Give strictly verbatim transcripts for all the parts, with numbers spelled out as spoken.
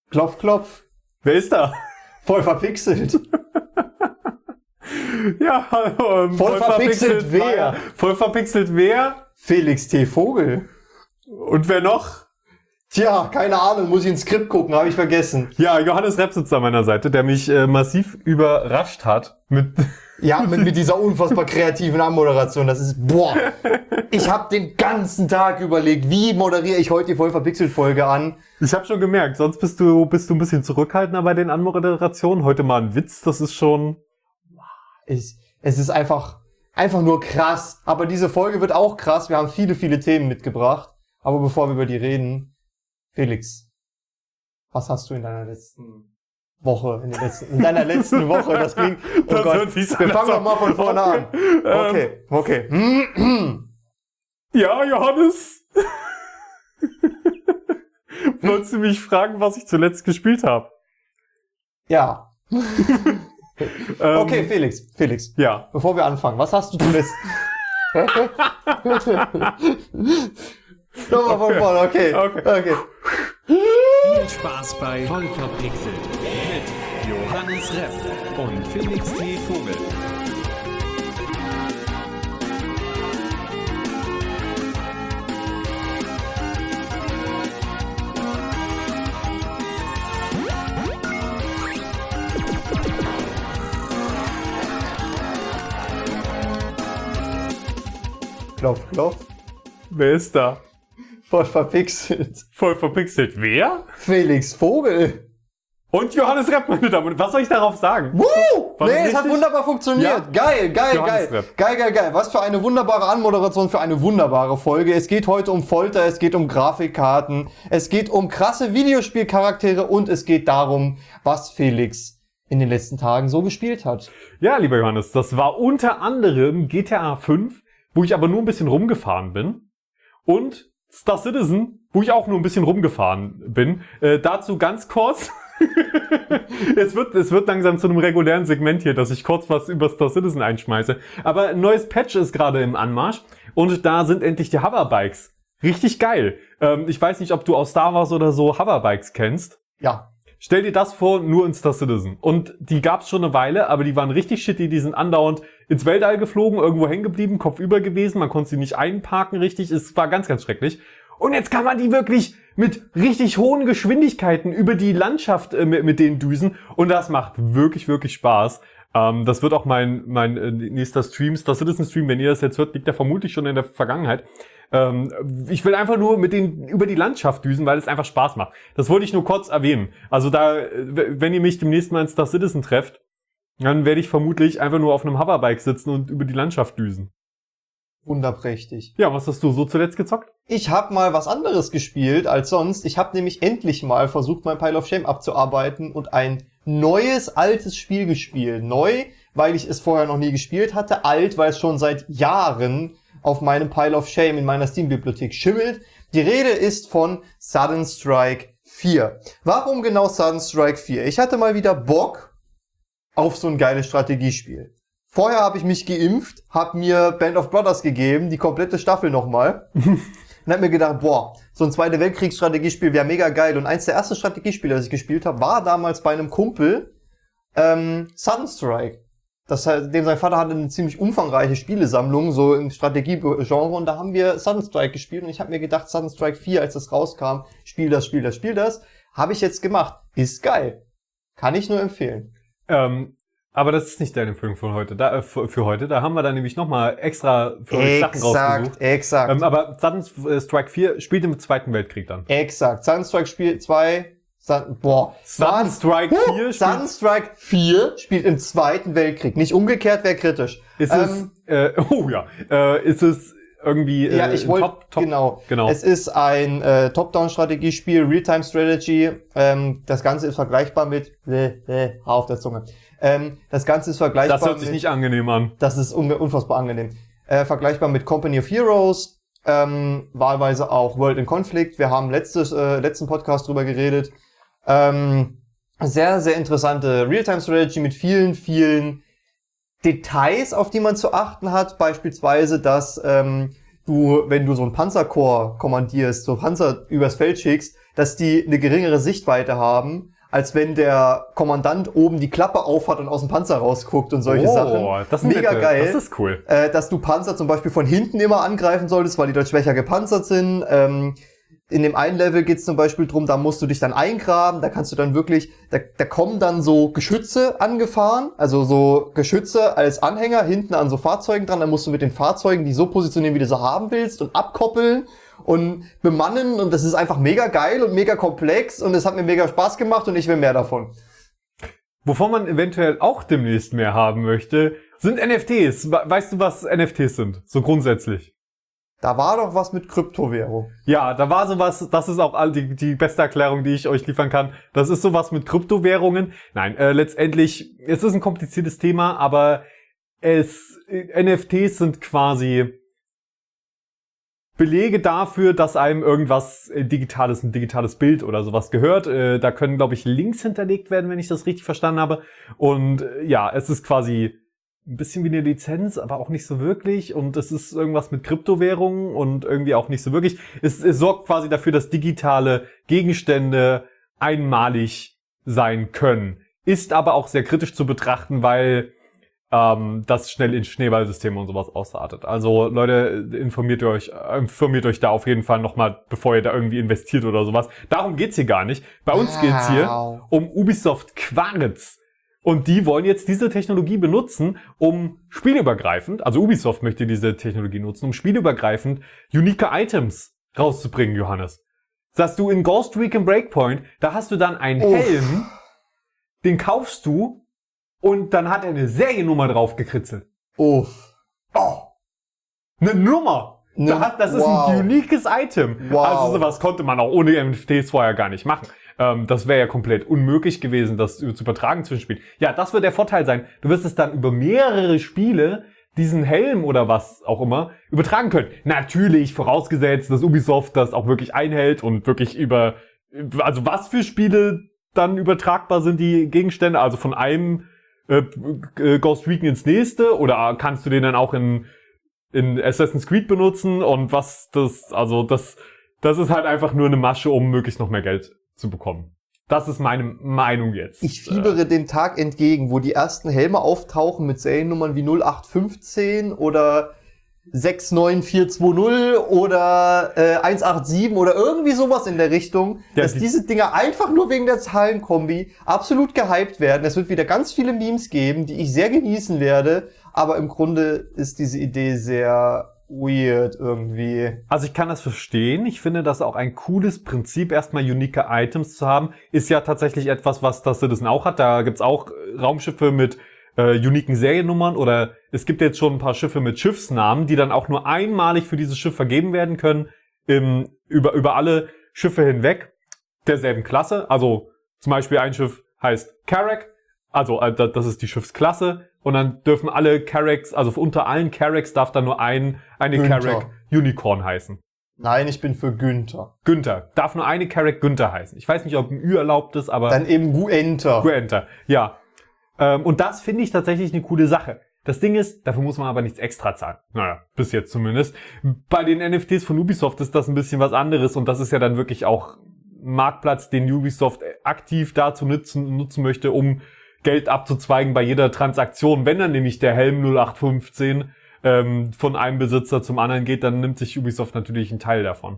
Klopf, klopf. Wer ist da? Voll verpixelt. Ja, hallo. Ähm, voll, voll verpixelt, verpixelt wer? Voll verpixelt wer? Felix T. Vogel. Und wer noch? Tja, keine Ahnung, muss ich ins Skript gucken, habe ich vergessen. Ja, Johannes Repp sitzt an meiner Seite, der mich äh, massiv überrascht hat mit... Ja, mit, mit dieser unfassbar kreativen Anmoderation. Das ist, boah. Ich habe den ganzen Tag überlegt, wie moderiere ich heute die voll verpixelt Folge an. Ich habe schon gemerkt, sonst bist du bist du ein bisschen zurückhaltender bei den Anmoderationen. Heute mal ein Witz, das ist schon... Es, es ist einfach, einfach nur krass. Aber diese Folge wird auch krass. Wir haben viele, viele Themen mitgebracht. Aber bevor wir über die reden, Felix, was hast du in deiner letzten Woche, in, der letzten, in deiner letzten Woche, das klingt, oh das Gott, wir fangen doch mal von vorne okay. an. Okay, okay. Ja, Johannes. Wolltest du mich fragen, was ich zuletzt gespielt habe? Ja. Okay, Felix, Felix. Ja. Bevor wir anfangen, was hast du zuletzt? Nochmal von vorne, okay. Okay. okay. Viel Spaß bei Voll verpixelt mit Johannes Repp und Felix T. Vogel. Klopf, klopf. Wer ist da? Voll verpixelt. Voll verpixelt. Wer? Felix Vogel. Und Johannes Repp, meine Damen und Herren. Was soll ich darauf sagen? Woo! War Nee, das es hat richtig? wunderbar funktioniert. Ja. Geil, geil, Johannes geil. Repp. Geil, geil, geil. Was für eine wunderbare Anmoderation für eine wunderbare Folge. Es geht heute um Folter, es geht um Grafikkarten, es geht um krasse Videospielcharaktere und es geht darum, was Felix in den letzten Tagen so gespielt hat. Ja, lieber Johannes, das war unter anderem G T A fünf, wo ich aber nur ein bisschen rumgefahren bin. Und Star Citizen, wo ich auch nur ein bisschen rumgefahren bin. Äh, dazu ganz kurz. es, wird, es wird langsam zu einem regulären Segment hier, dass ich kurz was über Star Citizen einschmeiße. Aber ein neues Patch ist gerade im Anmarsch. Und da sind endlich die Hoverbikes. Richtig geil. Ähm, ich weiß nicht, ob du aus Star Wars oder so Hoverbikes kennst. Ja. Stell dir das vor, nur in Star Citizen. Und die gab's schon eine Weile, aber die waren richtig shitty. Die sind andauernd ins Weltall geflogen, irgendwo hängen geblieben, kopfüber gewesen. Man konnte sie nicht einparken richtig. Es war ganz, ganz schrecklich. Und jetzt kann man die wirklich mit richtig hohen Geschwindigkeiten über die Landschaft äh, mit, mit denen düsen. Und das macht wirklich, wirklich Spaß. Ähm, das wird auch mein, mein äh, nächster Stream, Star Citizen Stream. Wenn ihr das jetzt hört, liegt der vermutlich schon in der Vergangenheit. Ähm, ich will einfach nur mit denen über die Landschaft düsen, weil es einfach Spaß macht. Das wollte ich nur kurz erwähnen. Also da, wenn ihr mich demnächst mal in Star Citizen trefft, dann werde ich vermutlich einfach nur auf einem Hoverbike sitzen und über die Landschaft düsen. Wunderprächtig. Ja, was hast du so zuletzt gezockt? Ich habe mal was anderes gespielt als sonst. Ich habe nämlich endlich mal versucht, mein Pile of Shame abzuarbeiten und ein neues, altes Spiel gespielt. Neu, weil ich es vorher noch nie gespielt hatte. Alt, weil es schon seit Jahren auf meinem Pile of Shame in meiner Steam-Bibliothek schimmelt. Die Rede ist von Sudden Strike vier. Warum genau Sudden Strike vier? Ich hatte mal wieder Bock auf so ein geiles Strategiespiel. Vorher habe ich mich geimpft, habe mir Band of Brothers gegeben, die komplette Staffel nochmal. Und hab mir gedacht, boah, so ein Zweite Weltkriegsstrategiespiel wäre mega geil. Und eins der ersten Strategiespiele, das ich gespielt habe, war damals bei einem Kumpel ähm, Sudden Strike. Das heißt, dem sein Vater hatte eine ziemlich umfangreiche Spielesammlung, so im Strategiegenre. Und da haben wir Sudden Strike gespielt. Und ich habe mir gedacht, Sudden Strike vier, als das rauskam, spiel das, spiel das, spiel das. Habe ich jetzt gemacht. Ist geil. Kann ich nur empfehlen. Ähm, aber das ist nicht deine Empfehlung von heute. Da, äh, für, für heute. Da haben wir dann nämlich nochmal extra für euch Sachen rausgesucht. Exakt, exakt. Ähm, aber Sudden Strike vier spielt im Zweiten Weltkrieg dann. Exakt. Sudden Strike Spiel zwei, Sudden, boah. Sudden Strike Huh, vier Sudden spielt, Strike vier spielt im Zweiten Weltkrieg. Nicht umgekehrt, wäre kritisch. ist ähm, es, äh, oh ja, äh, ist es irgendwie, äh, Ja, ich im wollte, Top, Top, genau. genau. Es ist ein äh, Top-Down-Strategiespiel, Real-Time-Strategy. Ähm, das Ganze ist vergleichbar mit, äh, äh, auf der Zunge. Ähm, das Ganze ist vergleichbar Das hört sich mit, nicht angenehm an. das ist un- unfassbar angenehm. Äh, vergleichbar mit Company of Heroes, ähm, wahlweise auch World in Conflict. Wir haben letztes, äh, letzten Podcast drüber geredet. Ähm, sehr, sehr interessante Real-Time-Strategy mit vielen, vielen Details, auf die man zu achten hat. Beispielsweise, dass ähm, du, wenn du so ein Panzerkorps kommandierst, so Panzer übers Feld schickst, dass die eine geringere Sichtweite haben, als wenn der Kommandant oben die Klappe aufhat und aus dem Panzer rausguckt und solche oh, Sachen. Das ist mega nette. geil. Das ist cool. Äh, dass du Panzer zum Beispiel von hinten immer angreifen solltest, weil die dort schwächer gepanzert sind. Ähm, in dem einen Level geht's zum Beispiel drum, da musst du dich dann eingraben, da kannst du dann wirklich, da, da kommen dann so Geschütze angefahren, also so Geschütze als Anhänger hinten an so Fahrzeugen dran, dann musst du mit den Fahrzeugen die so positionieren, wie du sie haben willst und abkoppeln und bemannen und das ist einfach mega geil und mega komplex und es hat mir mega Spaß gemacht und ich will mehr davon. Wovon man eventuell auch demnächst mehr haben möchte, sind N F Ts. Weißt du, was N F Ts sind? So grundsätzlich. Da war doch was mit Kryptowährung. Ja, da war sowas, das ist auch all die, die beste Erklärung, die ich euch liefern kann. Das ist sowas mit Kryptowährungen. Nein, äh, letztendlich, es ist ein kompliziertes Thema, aber es, N F Ts sind quasi Belege dafür, dass einem irgendwas äh, digitales, ein digitales Bild oder sowas gehört. Äh, da können, glaube ich, Links hinterlegt werden, wenn ich das richtig verstanden habe. Und äh, ja, es ist quasi ein bisschen wie eine Lizenz, aber auch nicht so wirklich. Und es ist irgendwas mit Kryptowährungen und irgendwie auch nicht so wirklich. Es, es sorgt quasi dafür, dass digitale Gegenstände einmalig sein können. Ist aber auch sehr kritisch zu betrachten, weil ähm, das schnell in Schneeballsysteme und sowas ausartet. Also Leute, informiert euch, informiert euch da auf jeden Fall nochmal, bevor ihr da irgendwie investiert oder sowas. Darum geht's hier gar nicht. Bei uns wow. geht's hier um Ubisoft Quartz. Und die wollen jetzt diese Technologie benutzen, um spielübergreifend, also Ubisoft möchte diese Technologie nutzen, um spielübergreifend unique Items rauszubringen, Johannes. Sagst du in Ghost Recon Breakpoint, da hast du dann einen Uff. Helm, den kaufst du und dann hat er eine Seriennummer drauf gekritzelt. Uff. Oh. Eine Nummer. Ne, Da hat, das ist wow. ein uniques Item. Wow. Also sowas konnte man auch ohne N F Ts vorher gar nicht machen. Ähm, das wäre ja komplett unmöglich gewesen, das zu übertragen zwischen Spielen. Ja, das wird der Vorteil sein. Du wirst es dann über mehrere Spiele, diesen Helm oder was auch immer, übertragen können. Natürlich, vorausgesetzt, dass Ubisoft das auch wirklich einhält und wirklich über, also was für Spiele dann übertragbar sind, die Gegenstände, also von einem äh, äh, Ghost Recon ins nächste, oder kannst du den dann auch in in Assassin's Creed benutzen und was das, also das, das ist halt einfach nur eine Masche, um möglichst noch mehr Geld zu bekommen. Das ist meine Meinung jetzt. Ich fiebere äh. dem Tag entgegen, wo die ersten Helme auftauchen mit Seriennummern wie null acht fünfzehn oder sechs neun vier zwei null oder äh, eins acht sieben oder irgendwie sowas in der Richtung, ja, dass die diese Dinger einfach nur wegen der Zahlenkombi absolut gehypt werden. Es wird wieder ganz viele Memes geben, die ich sehr genießen werde, aber im Grunde ist diese Idee sehr weird irgendwie. Also ich kann das verstehen. Ich finde das auch ein cooles Prinzip, erstmal unique Items zu haben. Ist ja tatsächlich etwas, was das Citizen auch hat. Da gibt's auch Raumschiffe mit äh, uniken Seriennummern, oder es gibt jetzt schon ein paar Schiffe mit Schiffsnamen, die dann auch nur einmalig für dieses Schiff vergeben werden können, im, über, über alle Schiffe hinweg derselben Klasse. Also zum Beispiel ein Schiff heißt Carrack, also äh, das ist die Schiffsklasse, und dann dürfen alle Carracks, also unter allen Carracks darf dann nur ein eine Günther. Carrack Unicorn heißen. Nein, ich bin für Günther. Günther. Darf nur eine Carrack Günther heißen. Ich weiß nicht, ob ein Ü erlaubt ist, aber... Dann eben Guenter. Guenter, ja. Ähm, und das finde ich tatsächlich eine coole Sache. Das Ding ist, dafür muss man aber nichts extra zahlen. Naja, bis jetzt zumindest. Bei den N F Ts von Ubisoft ist das ein bisschen was anderes, und das ist ja dann wirklich auch Marktplatz, den Ubisoft aktiv dazu nutzen, nutzen möchte, um Geld abzuzweigen bei jeder Transaktion. Wenn dann nämlich der Helm null acht fünfzehn ähm, von einem Besitzer zum anderen geht, dann nimmt sich Ubisoft natürlich einen Teil davon.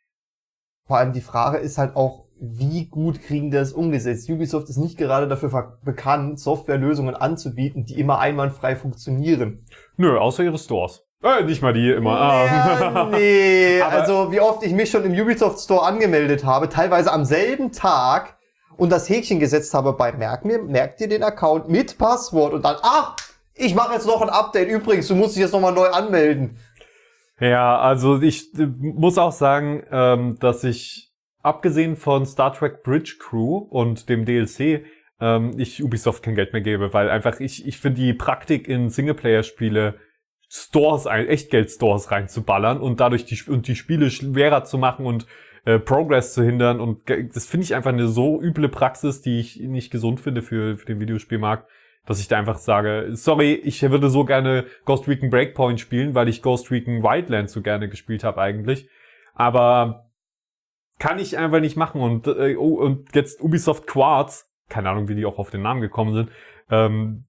Vor allem die Frage ist halt auch, wie gut kriegen die das umgesetzt? Ubisoft ist nicht gerade dafür bekannt, Softwarelösungen anzubieten, die immer einwandfrei funktionieren. Nö, außer ihre Stores. Äh, nicht mal die immer. Ja, nee, Aber also wie oft ich mich schon im Ubisoft Store angemeldet habe, teilweise am selben Tag, und das Häkchen gesetzt habe bei Merk mir, merkt ihr den Account mit Passwort, und dann, ach, ich mache jetzt noch ein Update. Übrigens, du musst dich jetzt nochmal neu anmelden. Ja, also ich äh, muss auch sagen, ähm, dass ich, abgesehen von Star Trek Bridge Crew und dem D L C, ähm, ich Ubisoft kein Geld mehr gebe, weil einfach ich ich finde die Praktik in Singleplayer-Spiele, Stores, ein Echtgeld-Stores reinzuballern und dadurch die und die Spiele schwerer zu machen und äh, Progress zu hindern, und das finde ich einfach eine so üble Praxis, die ich nicht gesund finde für, für den Videospielmarkt, dass ich da einfach sage, sorry, ich würde so gerne Ghost Recon Breakpoint spielen, weil ich Ghost Recon Wildlands so gerne gespielt habe eigentlich, aber kann ich einfach nicht machen. Und, äh, oh, und jetzt Ubisoft Quartz, keine Ahnung, wie die auch auf den Namen gekommen sind. Ähm,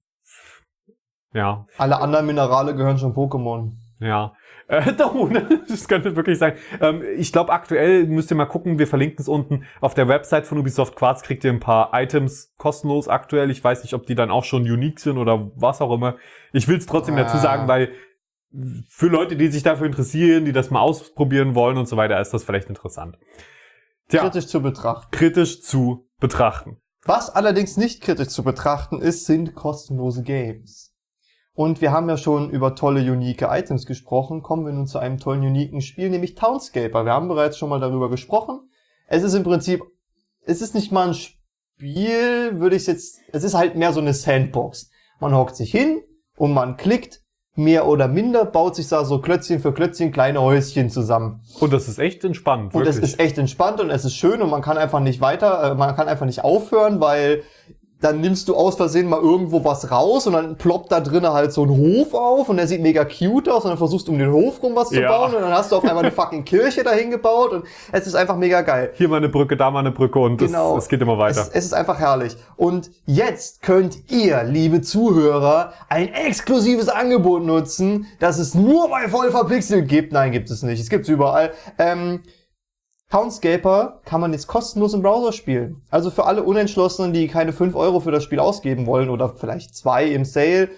ja. Alle anderen Minerale gehören schon Pokémon. Ja. Äh, das könnte wirklich sein. Ähm, ich glaube, aktuell müsst ihr mal gucken, wir verlinken es unten. Auf der Website von Ubisoft Quartz kriegt ihr ein paar Items kostenlos aktuell. Ich weiß nicht, ob die dann auch schon unique sind oder was auch immer. Ich will es trotzdem ah. dazu sagen, weil für Leute, die sich dafür interessieren, die das mal ausprobieren wollen und so weiter, ist das vielleicht interessant. Tja, kritisch zu betrachten. Kritisch zu betrachten. Was allerdings nicht kritisch zu betrachten ist, sind kostenlose Games. Und wir haben ja schon über tolle, unique Items gesprochen. Kommen wir nun zu einem tollen, uniken Spiel, nämlich Townscaper. Wir haben bereits schon mal darüber gesprochen. Es ist im Prinzip, es ist nicht mal ein Spiel, würde ich es jetzt, es ist halt mehr so eine Sandbox. Man hockt sich hin und man klickt, mehr oder minder, baut sich da so Klötzchen für Klötzchen kleine Häuschen zusammen. Und das ist echt entspannt, wirklich. Und wirklich. es ist echt entspannt und es ist schön und man kann einfach nicht weiter, äh, man kann einfach nicht aufhören, weil dann nimmst du aus Versehen mal irgendwo was raus und dann ploppt da drinnen halt so ein Hof auf und der sieht mega cute aus und dann versuchst du um den Hof rum was zu ja. bauen und dann hast du auf einmal eine fucking Kirche dahin gebaut und es ist einfach mega geil. Hier mal eine Brücke, da mal eine Brücke und genau. es, es geht immer weiter. Es, es ist einfach herrlich. Und jetzt könnt ihr, liebe Zuhörer, ein exklusives Angebot nutzen, das es nur bei Voll verpixelt gibt. Nein, gibt es nicht. Es gibt's überall. Ähm, Townscaper kann man jetzt kostenlos im Browser spielen. Also für alle Unentschlossenen, die keine fünf Euro für das Spiel ausgeben wollen oder vielleicht zwei im Sale.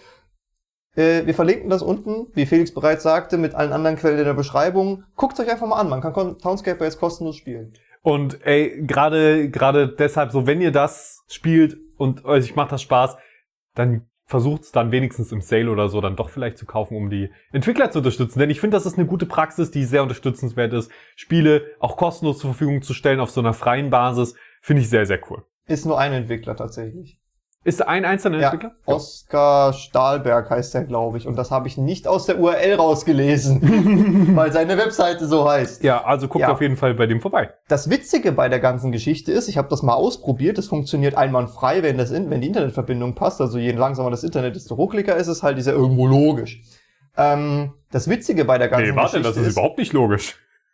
Äh, wir verlinken das unten, wie Felix bereits sagte, mit allen anderen Quellen in der Beschreibung. Guckt euch einfach mal an, man kann Townscaper jetzt kostenlos spielen. Und ey, gerade gerade deshalb so, wenn ihr das spielt und euch macht das Spaß, dann versucht es dann wenigstens im Sale oder so dann doch vielleicht zu kaufen, um die Entwickler zu unterstützen. Denn ich finde, das ist eine gute Praxis, die sehr unterstützenswert ist. Spiele auch kostenlos zur Verfügung zu stellen auf so einer freien Basis, finde ich sehr, sehr cool. Ist nur ein Entwickler tatsächlich. Ist ein einzelner ja, Entwickler? Oskar Stahlberg heißt der, glaube ich. Und das habe ich nicht aus der U R L rausgelesen, weil seine Webseite so heißt. Ja, also guckt ja. auf jeden Fall bei dem vorbei. Das Witzige bei der ganzen Geschichte ist, ich habe das mal ausprobiert, es funktioniert einwandfrei, wenn, das in, wenn die Internetverbindung passt. Also je langsamer das Internet, desto ruckliger ist es halt, ist ja irgendwo logisch. Ähm, das Witzige bei der ganzen nee, warte, Geschichte das ist, ist überhaupt nicht logisch.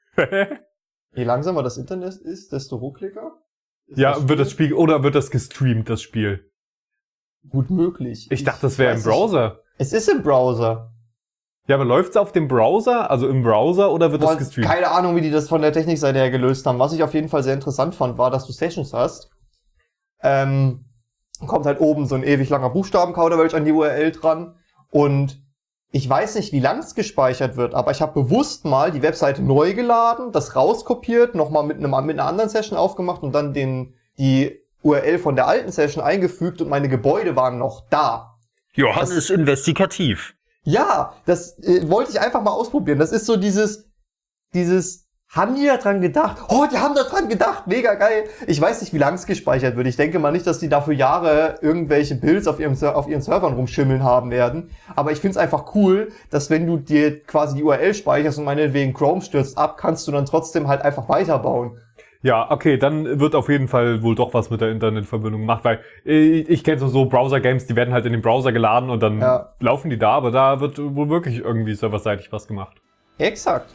Je langsamer das Internet ist, desto ruckliger. Ist ja, das wird das Spiel, oder wird das gestreamt, das Spiel? Gut möglich. Ich dachte, das wäre im Browser. Nicht. Es ist im Browser. Ja, aber läuft's auf dem Browser, also im Browser, oder wird Boah, das gestreamt? Keine Ahnung, wie die das von der Technikseite her gelöst haben. Was ich auf jeden Fall sehr interessant fand, war, dass du Sessions hast. Ähm, kommt halt oben so ein ewig langer Buchstabenkauderwelsch an die U R L dran. Und ich weiß nicht, wie lang es gespeichert wird, aber ich habe bewusst mal die Webseite neu geladen, das rauskopiert, nochmal mit, einem, mit einer anderen Session aufgemacht und dann den die U R L von der alten Session eingefügt und meine Gebäude waren noch da. Johannes ist investigativ. Ja, das äh, wollte ich einfach mal ausprobieren. Das ist so dieses, dieses, haben die da dran gedacht? Oh, die haben da dran gedacht, mega geil. Ich weiß nicht, wie lang es gespeichert wird. Ich denke mal nicht, dass die dafür Jahre irgendwelche Builds auf ihrem, auf ihren Servern rumschimmeln haben werden. Aber ich find's einfach cool, dass wenn du dir quasi die U R L speicherst und meinetwegen Chrome stürzt ab, kannst du dann trotzdem halt einfach weiterbauen. Ja, okay, dann wird auf jeden Fall wohl doch was mit der Internetverbindung gemacht, weil ich, ich kenne so, so Browser-Games, die werden halt in den Browser geladen und dann ja. laufen die da, aber da wird wohl wirklich irgendwie serverseitig was gemacht. Exakt.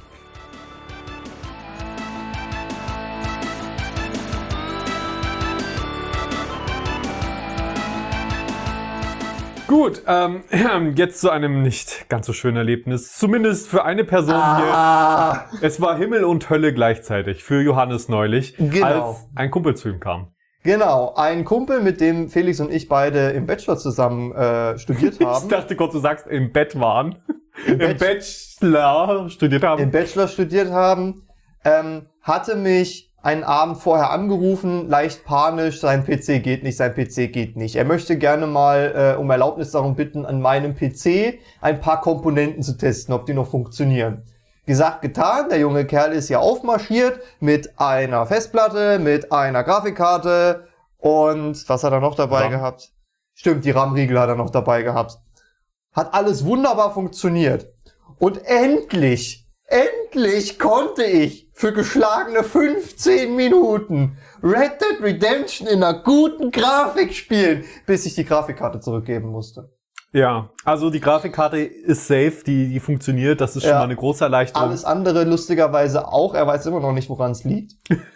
Gut, ähm, jetzt zu einem nicht ganz so schönen Erlebnis. Zumindest für eine Person ah. hier. Es war Himmel und Hölle gleichzeitig für Johannes neulich, genau. als ein Kumpel zu ihm kam. Genau, ein Kumpel, mit dem Felix und ich beide im Bachelor zusammen äh, studiert haben. Ich dachte kurz, du sagst, im Bett waren. Im, Im Bachelor studiert haben. Im Bachelor studiert haben. Ähm, hatte mich einen Abend vorher angerufen, leicht panisch, sein P C geht nicht, sein P C geht nicht. Er möchte gerne mal äh, um Erlaubnis darum bitten, an meinem P C ein paar Komponenten zu testen, ob die noch funktionieren. Gesagt, getan, der junge Kerl ist hier aufmarschiert mit einer Festplatte, mit einer Grafikkarte und was hat er noch dabei RAM. gehabt? Stimmt, die RAM-Riegel hat er noch dabei gehabt. Hat alles wunderbar funktioniert. Und endlich, endlich konnte ich für geschlagene fünfzehn Minuten Red Dead Redemption in einer guten Grafik spielen, bis ich die Grafikkarte zurückgeben musste. Ja, also die Grafikkarte ist safe, die, die funktioniert, das ist schon Ja. mal eine große Erleichterung. Alles andere lustigerweise auch. Er weiß immer noch nicht, woran es liegt.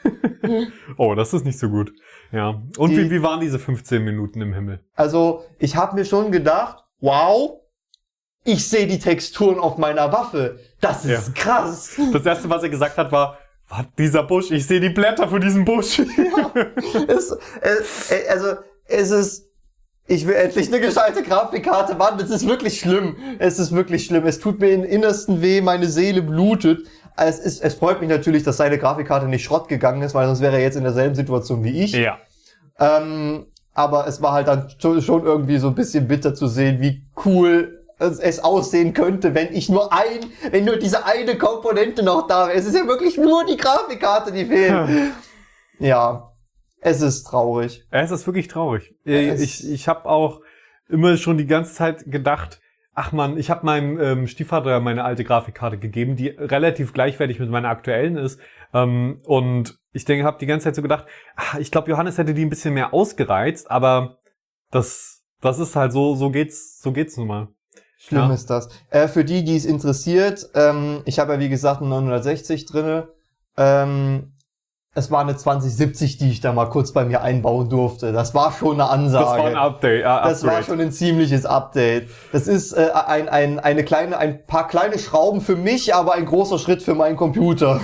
Oh, das ist nicht so gut. Ja. Und Die- wie, wie waren diese fünfzehn Minuten im Himmel? Also, ich habe mir schon gedacht, wow, ich sehe die Texturen auf meiner Waffe. Das ist Ja. krass. Das erste, was er gesagt hat, war, was, dieser Busch, ich sehe die Blätter von diesem Busch. es, es, also, es ist, ich will endlich eine gescheite Grafikkarte, Mann, es ist wirklich schlimm. Es ist wirklich schlimm. Es tut mir im Innersten weh, meine Seele blutet. Es ist, es freut mich natürlich, dass seine Grafikkarte nicht Schrott gegangen ist, weil sonst wäre er jetzt in derselben Situation wie ich. Ja. Ähm, aber es war halt dann schon, schon irgendwie so ein bisschen bitter zu sehen, wie cool es, es aussehen könnte, wenn ich nur ein, wenn nur diese eine Komponente noch da wäre. Es ist ja wirklich nur die Grafikkarte, die fehlt. Ja, es ist traurig. Es ist wirklich traurig. Äh, Es- Ich, ich habe auch immer schon die ganze Zeit gedacht, ach man, ich habe meinem ähm, Stiefvater meine alte Grafikkarte gegeben, die relativ gleichwertig mit meiner aktuellen ist. Ähm, und ich denke, habe die ganze Zeit so gedacht, ach, ich glaube, Johannes hätte die ein bisschen mehr ausgereizt, aber das, das ist halt so, so geht's, so geht's nun mal. Schlimm Ja. ist das. Äh, für die, die es interessiert, ähm, ich habe ja wie gesagt eine neunhundertsechzig drinne. Ähm, es war eine zwanzig siebzig, die ich da mal kurz bei mir einbauen durfte. Das war schon eine Ansage. Das war ein Update. Äh, Das war Upgrade. schon ein ziemliches Update. Das ist äh, ein, ein, eine kleine, ein paar kleine Schrauben für mich, aber ein großer Schritt für meinen Computer.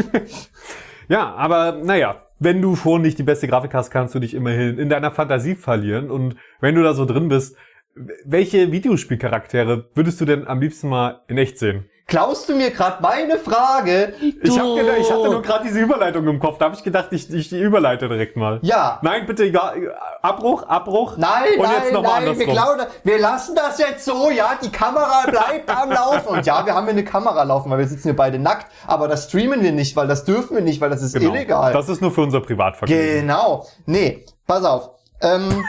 Ja, aber naja, wenn du schon nicht die beste Grafik hast, kannst du dich immerhin in deiner Fantasie verlieren. Und wenn du da so drin bist, welche Videospielcharaktere würdest du denn am liebsten mal in echt sehen? Klaust du mir gerade meine Frage? Ich, hab Du- gedacht, ich hatte nur gerade diese Überleitung im Kopf. Da habe ich gedacht, ich, ich die überleite direkt mal. Ja. Nein, bitte, ja, Abbruch, Abbruch. Nein, Und nein, jetzt noch mal nein, wir, andersrum. klauen, wir lassen das jetzt so, ja, die Kamera bleibt am Laufen. Und ja, wir haben hier eine Kamera laufen, weil wir sitzen hier beide nackt, aber das streamen wir nicht, weil das dürfen wir nicht, weil das ist Genau. illegal. Das ist nur für unser Privatvergnügen. Genau. Nee, pass auf. Ähm,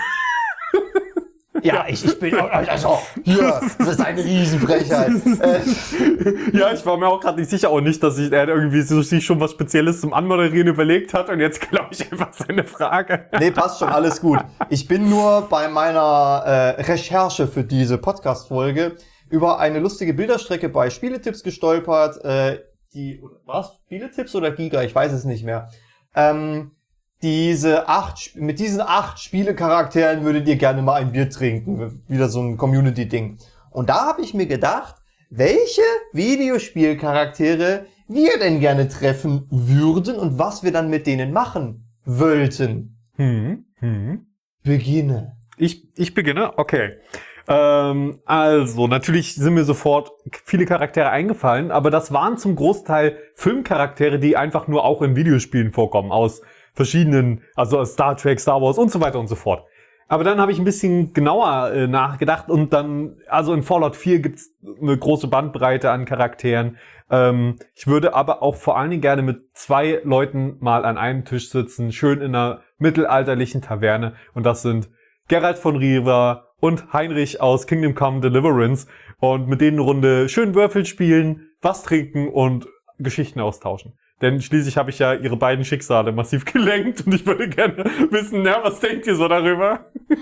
ja, ich, ich bin, also, hier, das ist eine Riesenfrechheit. äh, Ja, ich war mir auch gerade nicht sicher, auch nicht, dass sich er irgendwie so, sich schon was Spezielles zum Anmoderieren überlegt hat und jetzt glaube ich einfach seine Frage. Nee, passt schon, alles gut. Ich bin nur bei meiner äh, Recherche für diese Podcast-Folge über eine lustige Bilderstrecke bei Spieletipps gestolpert. Äh, die, was? Spieletipps oder Giga? Ich weiß es nicht mehr. Ähm, diese acht, Sp- mit diesen acht Spielecharakteren würdet ihr gerne mal ein Bier trinken. Wieder so ein Community-Ding. Und da habe ich mir gedacht, welche Videospielcharaktere wir denn gerne treffen würden und was wir dann mit denen machen wollten. Hm, hm. Beginne. Ich, ich beginne? Okay. Ähm, also, natürlich sind mir sofort viele Charaktere eingefallen, aber das waren zum Großteil Filmcharaktere, die einfach nur auch in Videospielen vorkommen, aus verschiedenen, also aus Star Trek, Star Wars und so weiter und so fort. Aber dann habe ich ein bisschen genauer äh, nachgedacht und dann, also in Fallout vier gibt's eine große Bandbreite an Charakteren. Ähm, ich würde aber auch vor allen Dingen gerne mit zwei Leuten mal an einem Tisch sitzen, schön in einer mittelalterlichen Taverne. Und das sind Geralt von Riva und Heinrich aus Kingdom Come Deliverance. Und mit denen eine Runde schön Würfel spielen, was trinken und Geschichten austauschen. Denn schließlich habe ich ja ihre beiden Schicksale massiv gelenkt und ich würde gerne wissen, na, was denkt ihr so darüber?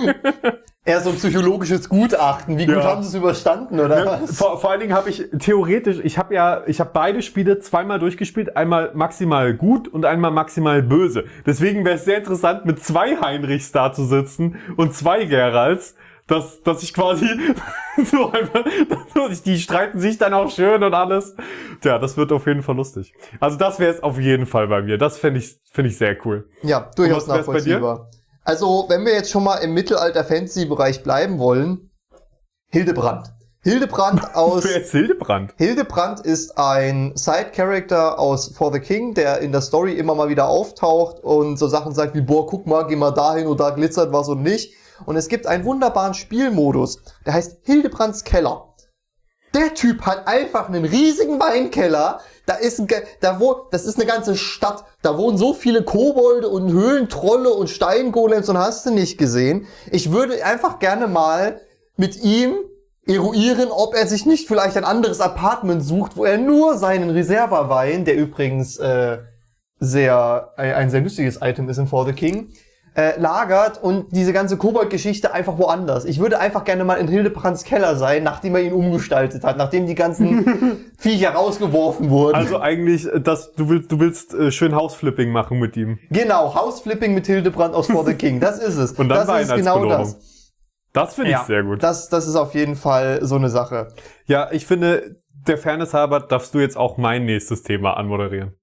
Eher so ein psychologisches Gutachten. Wie gut Ja. haben sie es überstanden, oder was? Vor, vor allen Dingen habe ich theoretisch, ich habe ja, ich habe beide Spiele zweimal durchgespielt, einmal maximal gut und einmal maximal böse. Deswegen wäre es sehr interessant, mit zwei Heinrichs da zu sitzen und zwei Geralts, dass, dass ich quasi so einfach, die streiten sich dann auch schön und alles. Tja, das wird auf jeden Fall lustig. Also das wäre es auf jeden Fall bei mir. Das fände ich, finde ich sehr cool. Ja, durchaus Und was wär's bei dir? nachvollziehbar. Also, wenn wir jetzt schon mal im Mittelalter-Fantasy-Bereich bleiben wollen, Hildebrand. Hildebrand aus... Wer ist Hildebrand? Hildebrand ist ein Side-Character aus For the King, der in der Story immer mal wieder auftaucht und so Sachen sagt wie, boah, guck mal, geh mal dahin und da glitzert was und nicht. Und es gibt einen wunderbaren Spielmodus, der heißt Hildebrands Keller. Der Typ hat einfach einen riesigen Weinkeller. Da ist ein, Ge- da wo, das ist eine ganze Stadt. Da wohnen so viele Kobolde und Höhlentrolle und Steingolems und hast du nicht gesehen. Ich würde einfach gerne mal mit ihm eruieren, ob er sich nicht vielleicht ein anderes Apartment sucht, wo er nur seinen Reserva-Wein, der übrigens äh, sehr ein, ein sehr lustiges Item ist in For the King, äh, lagert und diese ganze Kobold-Geschichte einfach woanders. Ich würde einfach gerne mal in Hildebrands Keller sein, nachdem er ihn umgestaltet hat, nachdem die ganzen Viecher rausgeworfen wurden. Also eigentlich, dass du willst, du willst äh, schön Hausflipping machen mit ihm. Genau, Hausflipping mit Hildebrand aus For the King, das ist es. Und dann das Wein ist als genau Belohnung. das. Das finde ich Ja, sehr gut. Das, das ist auf jeden Fall so eine Sache. Ja, ich finde, der Fairness halber darfst du jetzt auch mein nächstes Thema anmoderieren.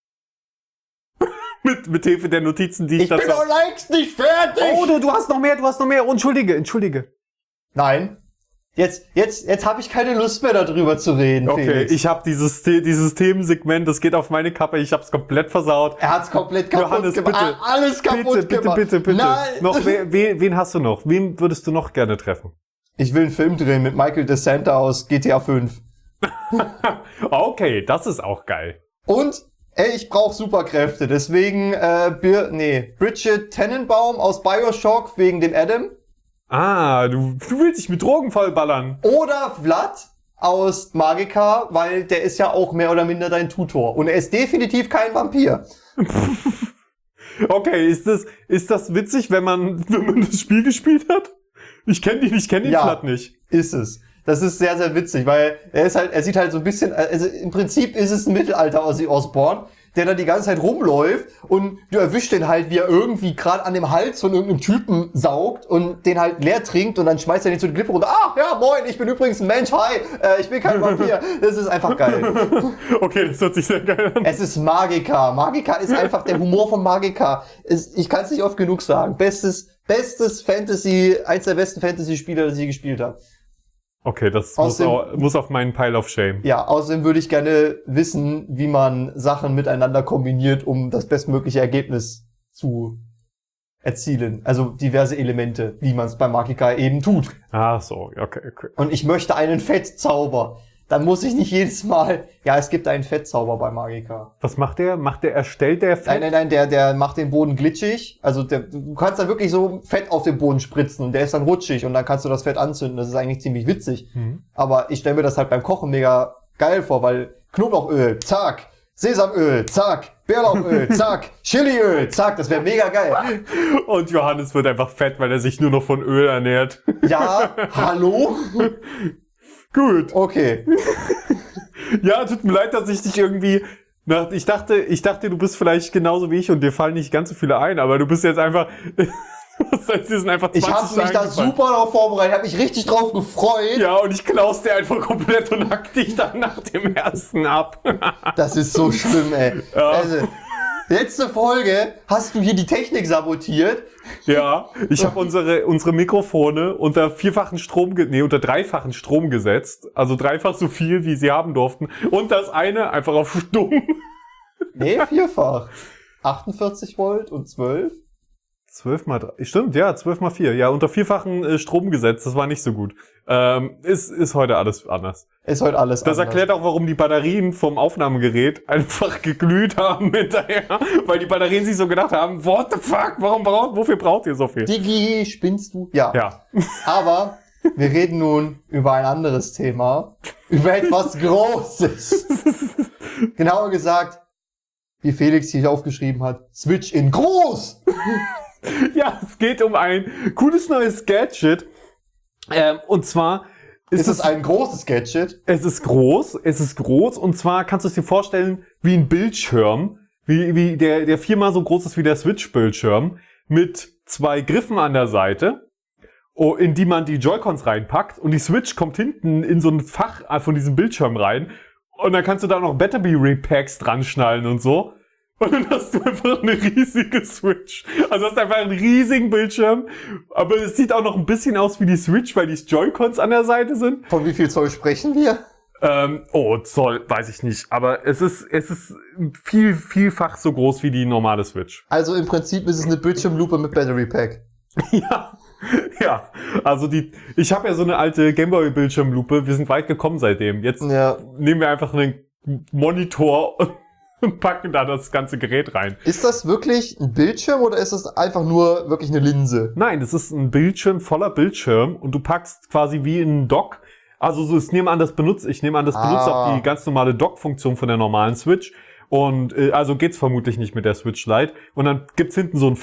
mit, mit Hilfe der Notizen, die ich, Ich bin dazu... doch längst nicht fertig! Oh, du, du hast noch mehr, du hast noch mehr. Entschuldige, entschuldige. Nein. Jetzt, jetzt, jetzt habe ich keine Lust mehr darüber zu reden, Okay, Felix. ich habe dieses, The- dieses Themensegment, das geht auf meine Kappe, ich habe es komplett versaut. Er hat's komplett kaputt Johannes, gemacht. bitte. Ah, Alles kaputt Bitte, bitte, gemacht. bitte, bitte. Nein. Noch, wen, wen, wen hast du noch? Wen würdest du noch gerne treffen? Ich will einen Film drehen mit Michael DeSanta aus G T A fünf. Okay, das ist auch geil. Und, ey, ich brauche Superkräfte. Deswegen, äh, Bir nee, Bridget Tenenbaum aus Bioshock wegen dem Adam. Ah, du, du willst dich mit Drogen vollballern. Oder Vlad aus Magica, weil der ist ja auch mehr oder minder dein Tutor. Und er ist definitiv kein Vampir. Okay, ist das, ist das witzig, wenn man, wenn man das Spiel gespielt hat? Ich kenne ihn, ich kenne den Ja. Vlad nicht. Ist es. Das ist sehr, sehr witzig, weil er ist halt, er sieht halt so ein bisschen, also im Prinzip ist es ein Mittelalter Ozzy Osbourne, der da die ganze Zeit rumläuft und du erwischst den halt, wie er irgendwie gerade an dem Hals von irgendeinem Typen saugt und den halt leer trinkt und dann schmeißt er den zu der Klippe runter. Ah, ja, moin, ich bin übrigens ein Mensch, hi, äh, ich bin kein Vampir. Das ist einfach geil. Okay, das hört sich sehr geil an. Es ist Magica. Magica ist einfach der Humor von Magica. Es, ich kann es nicht oft genug sagen. Bestes, bestes Fantasy, eins der besten Fantasy-Spieler, das ich je gespielt habe. Okay, das Aus muss, dem- auch, muss auf meinen Pile of Shame. Ja, außerdem würde ich gerne wissen, wie man Sachen miteinander kombiniert, um das bestmögliche Ergebnis zu erzielen. Also diverse Elemente, wie man es bei Magica eben tut. Ach so, okay, okay. Und ich möchte einen Fettzauber. Dann muss ich nicht jedes Mal... Ja, es gibt einen Fettzauber bei Magica. Was macht der? Macht der, erstellt der Fett? Nein, nein, nein, der, der macht den Boden glitschig. Also der, du kannst da wirklich so Fett auf den Boden spritzen und der ist dann rutschig und dann kannst du das Fett anzünden. Das ist eigentlich ziemlich witzig. Mhm. Aber ich stelle mir das halt beim Kochen mega geil vor, weil Knoblauchöl, zack, Sesamöl, zack, Bärlauchöl, zack, Chiliöl, zack, das wäre mega geil. Und Johannes wird einfach fett, weil er sich nur noch von Öl ernährt. Ja, hallo? Gut. Okay. Ja, tut mir leid, dass ich dich irgendwie... nach- Ich dachte, ich dachte, du bist vielleicht genauso wie ich und dir fallen nicht ganz so viele ein, aber du bist jetzt einfach... Das heißt, dir sind einfach Ich zwanzig habe mich da eingefallen. super darauf vorbereitet, habe mich richtig drauf gefreut. Ja, und ich klaus dir einfach komplett und hack dich dann nach dem ersten ab. Das ist so schlimm, ey. Ja. Also, letzte Folge hast du hier die Technik sabotiert. Ja, ich habe unsere unsere Mikrofone unter vierfachen Strom, ge- nee, unter dreifachen Strom gesetzt. Also dreifach so viel, wie sie haben durften. Und das eine einfach auf stumm. Nee, vierfach. achtundvierzig Volt und zwölf. zwölf mal drei. Stimmt, ja, zwölf mal vier. Ja, unter vierfachen äh, Strom gesetzt. Das war nicht so gut. Ähm, ist, ist heute alles anders. Ist heute alles Das anders. erklärt auch, warum die Batterien vom Aufnahmegerät einfach geglüht haben hinterher. Weil die Batterien sich so gedacht haben, what the fuck, warum braucht, wofür braucht ihr so viel? Digi, spinnst du? Ja. Ja. Aber wir reden nun über ein anderes Thema. Über etwas Großes. Genauer gesagt, wie Felix hier aufgeschrieben hat, Switch in groß. Ja, es geht um ein cooles neues Gadget. Ähm, und zwar ist, Ist es ein großes Gadget? es ist groß, es ist groß und zwar kannst du es dir vorstellen wie ein Bildschirm, wie, wie der, der viermal so groß ist wie der Switch-Bildschirm, mit zwei Griffen an der Seite, oh, in die man die Joy-Cons reinpackt und die Switch kommt hinten in so ein Fach von diesem Bildschirm rein und dann kannst du da noch Battery-Packs dran schnallen und so. Und dann hast du einfach eine riesige Switch. Also hast einfach einen riesigen Bildschirm, aber es sieht auch noch ein bisschen aus wie die Switch, weil die Joy-Cons an der Seite sind. Von wie viel Zoll sprechen wir? Ähm, oh, Zoll, weiß ich nicht. Aber es ist, es ist viel, vielfach so groß wie die normale Switch. Also im Prinzip ist es eine Bildschirmlupe mit Battery Pack. Ja, ja. Also die, ich habe ja so eine alte Gameboy-Bildschirmlupe. Wir sind weit gekommen seitdem. Jetzt Ja. nehmen wir einfach einen Monitor und packen da das ganze Gerät rein. Ist das wirklich ein Bildschirm oder ist das einfach nur wirklich eine Linse? Nein, das ist ein Bildschirm voller Bildschirm und du packst quasi wie in einen Dock. Also so, ich nehme an, das benutzt, ich nehme an, das benutzt Ah. auch die ganz normale Dock-Funktion von der normalen Switch. Und äh, also geht's vermutlich nicht mit der Switch Lite. Und dann gibt's hinten so ein Fach,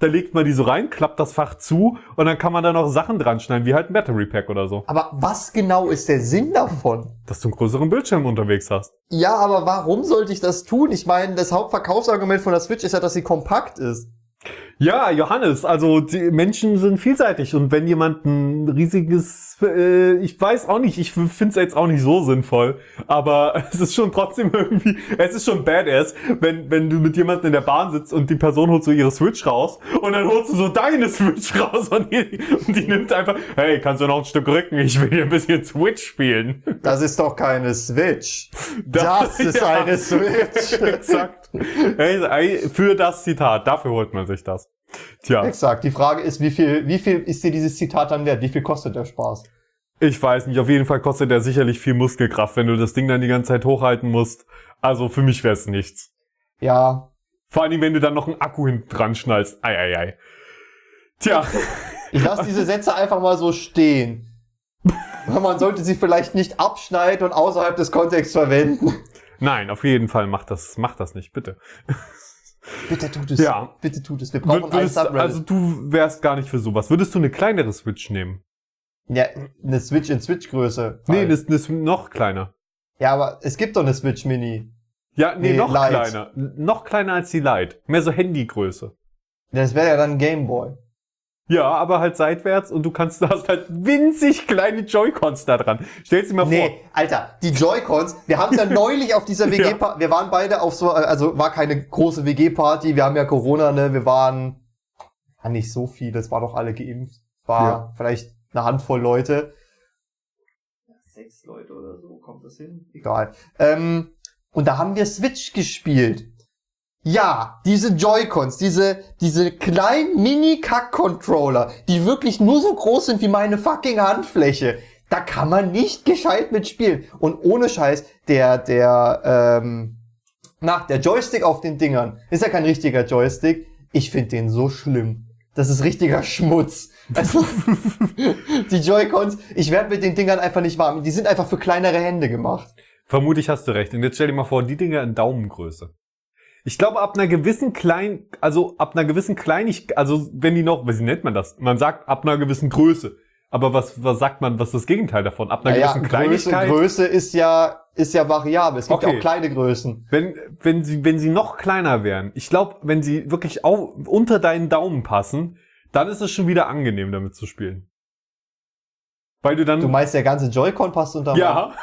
da legt man die so rein, klappt das Fach zu und dann kann man da noch Sachen dran schneiden, wie halt ein Battery Pack oder so. Aber was genau ist der Sinn davon? Dass du einen größeren Bildschirm unterwegs hast. Ja, aber warum sollte ich das tun? Ich meine, das Hauptverkaufsargument von der Switch ist ja, dass sie kompakt ist. Ja, Johannes, also die Menschen sind vielseitig und wenn jemand ein riesiges, äh, ich weiß auch nicht, ich finde es jetzt auch nicht so sinnvoll, aber es ist schon trotzdem irgendwie, es ist schon badass, wenn wenn du mit jemandem in der Bahn sitzt und die Person holt so ihre Switch raus und dann holst du so deine Switch raus und die, und die nimmt einfach, hey, kannst du noch ein Stück rücken, ich will hier ein bisschen Switch spielen. Das ist doch keine Switch. Das, das ist ja eine Switch. Exakt. Hey, für das Zitat, dafür holt man sich das. Tja. Exakt. Die Frage ist, wie viel, wie viel ist dir dieses Zitat dann wert? Wie viel kostet der Spaß? Ich weiß nicht. Auf jeden Fall kostet der sicherlich viel Muskelkraft, wenn du das Ding dann die ganze Zeit hochhalten musst. Also für mich wäre es nichts. Ja. Vor allem, wenn du dann noch einen Akku hinten dran schnallst. Ei, ei, ei. Tja. Ich lasse diese Sätze einfach mal so stehen. Man sollte sie vielleicht nicht abschneiden und außerhalb des Kontexts verwenden. Nein, auf jeden Fall mach das, mach das nicht, bitte. Bitte tut es. Ja. Bitte tut es. Wir brauchen Würdest, ein Subreddit. also du wärst gar nicht für sowas. Würdest du eine kleinere Switch nehmen? Ja, eine Switch in Switch-Größe. Nee, das ist noch kleiner. Ja, aber es gibt doch eine Switch Mini. Ja, nee, Nee, noch Lite. kleiner. Noch kleiner als die Lite. Mehr so Handygröße. Das wäre ja dann ein Gameboy. Ja, aber halt seitwärts und du kannst, du hast halt winzig kleine Joy-Cons da dran. Stell's dir mal vor. Nee, Alter, die Joy-Cons, wir haben es ja neulich auf dieser W G-Party, wir waren beide auf so, also war keine große W G-Party, wir haben ja Corona, ne, wir waren, war nicht so viele, es waren doch alle geimpft, war Ja. vielleicht eine Handvoll Leute. Sechs Leute oder so, kommt das hin? Egal. Ähm, und da haben wir Switch gespielt. Ja, diese Joy-Cons, diese, diese kleinen Mini-Kack-Controller, die wirklich nur so groß sind wie meine fucking Handfläche, da kann man nicht gescheit mitspielen. Und ohne Scheiß, der, der, ähm, na, der Joystick auf den Dingern ist ja kein richtiger Joystick. Ich finde den so schlimm. Das ist richtiger Schmutz. Also, die Joy-Cons, ich werde mit den Dingern einfach nicht warm. Die sind einfach für kleinere Hände gemacht. Vermutlich hast du recht. Und jetzt stell dir mal vor, die Dinger in Daumengröße. Ich glaube, ab einer gewissen klein, also ab einer gewissen Kleinigkeit, also wenn die noch, wie nennt man das? Man sagt ab einer gewissen Größe. Aber was, was sagt man, was ist das Gegenteil davon? Ab einer Naja, gewissen Größe, Kleinigkeit? Größe ist ja, ist ja variabel. Es gibt Okay. ja auch kleine Größen. Wenn, wenn sie, wenn sie noch kleiner wären, ich glaube, wenn sie wirklich auch unter deinen Daumen passen, dann ist es schon wieder angenehm, damit zu spielen. Weil du dann, Du meinst, der ganze Joy-Con passt unter ja.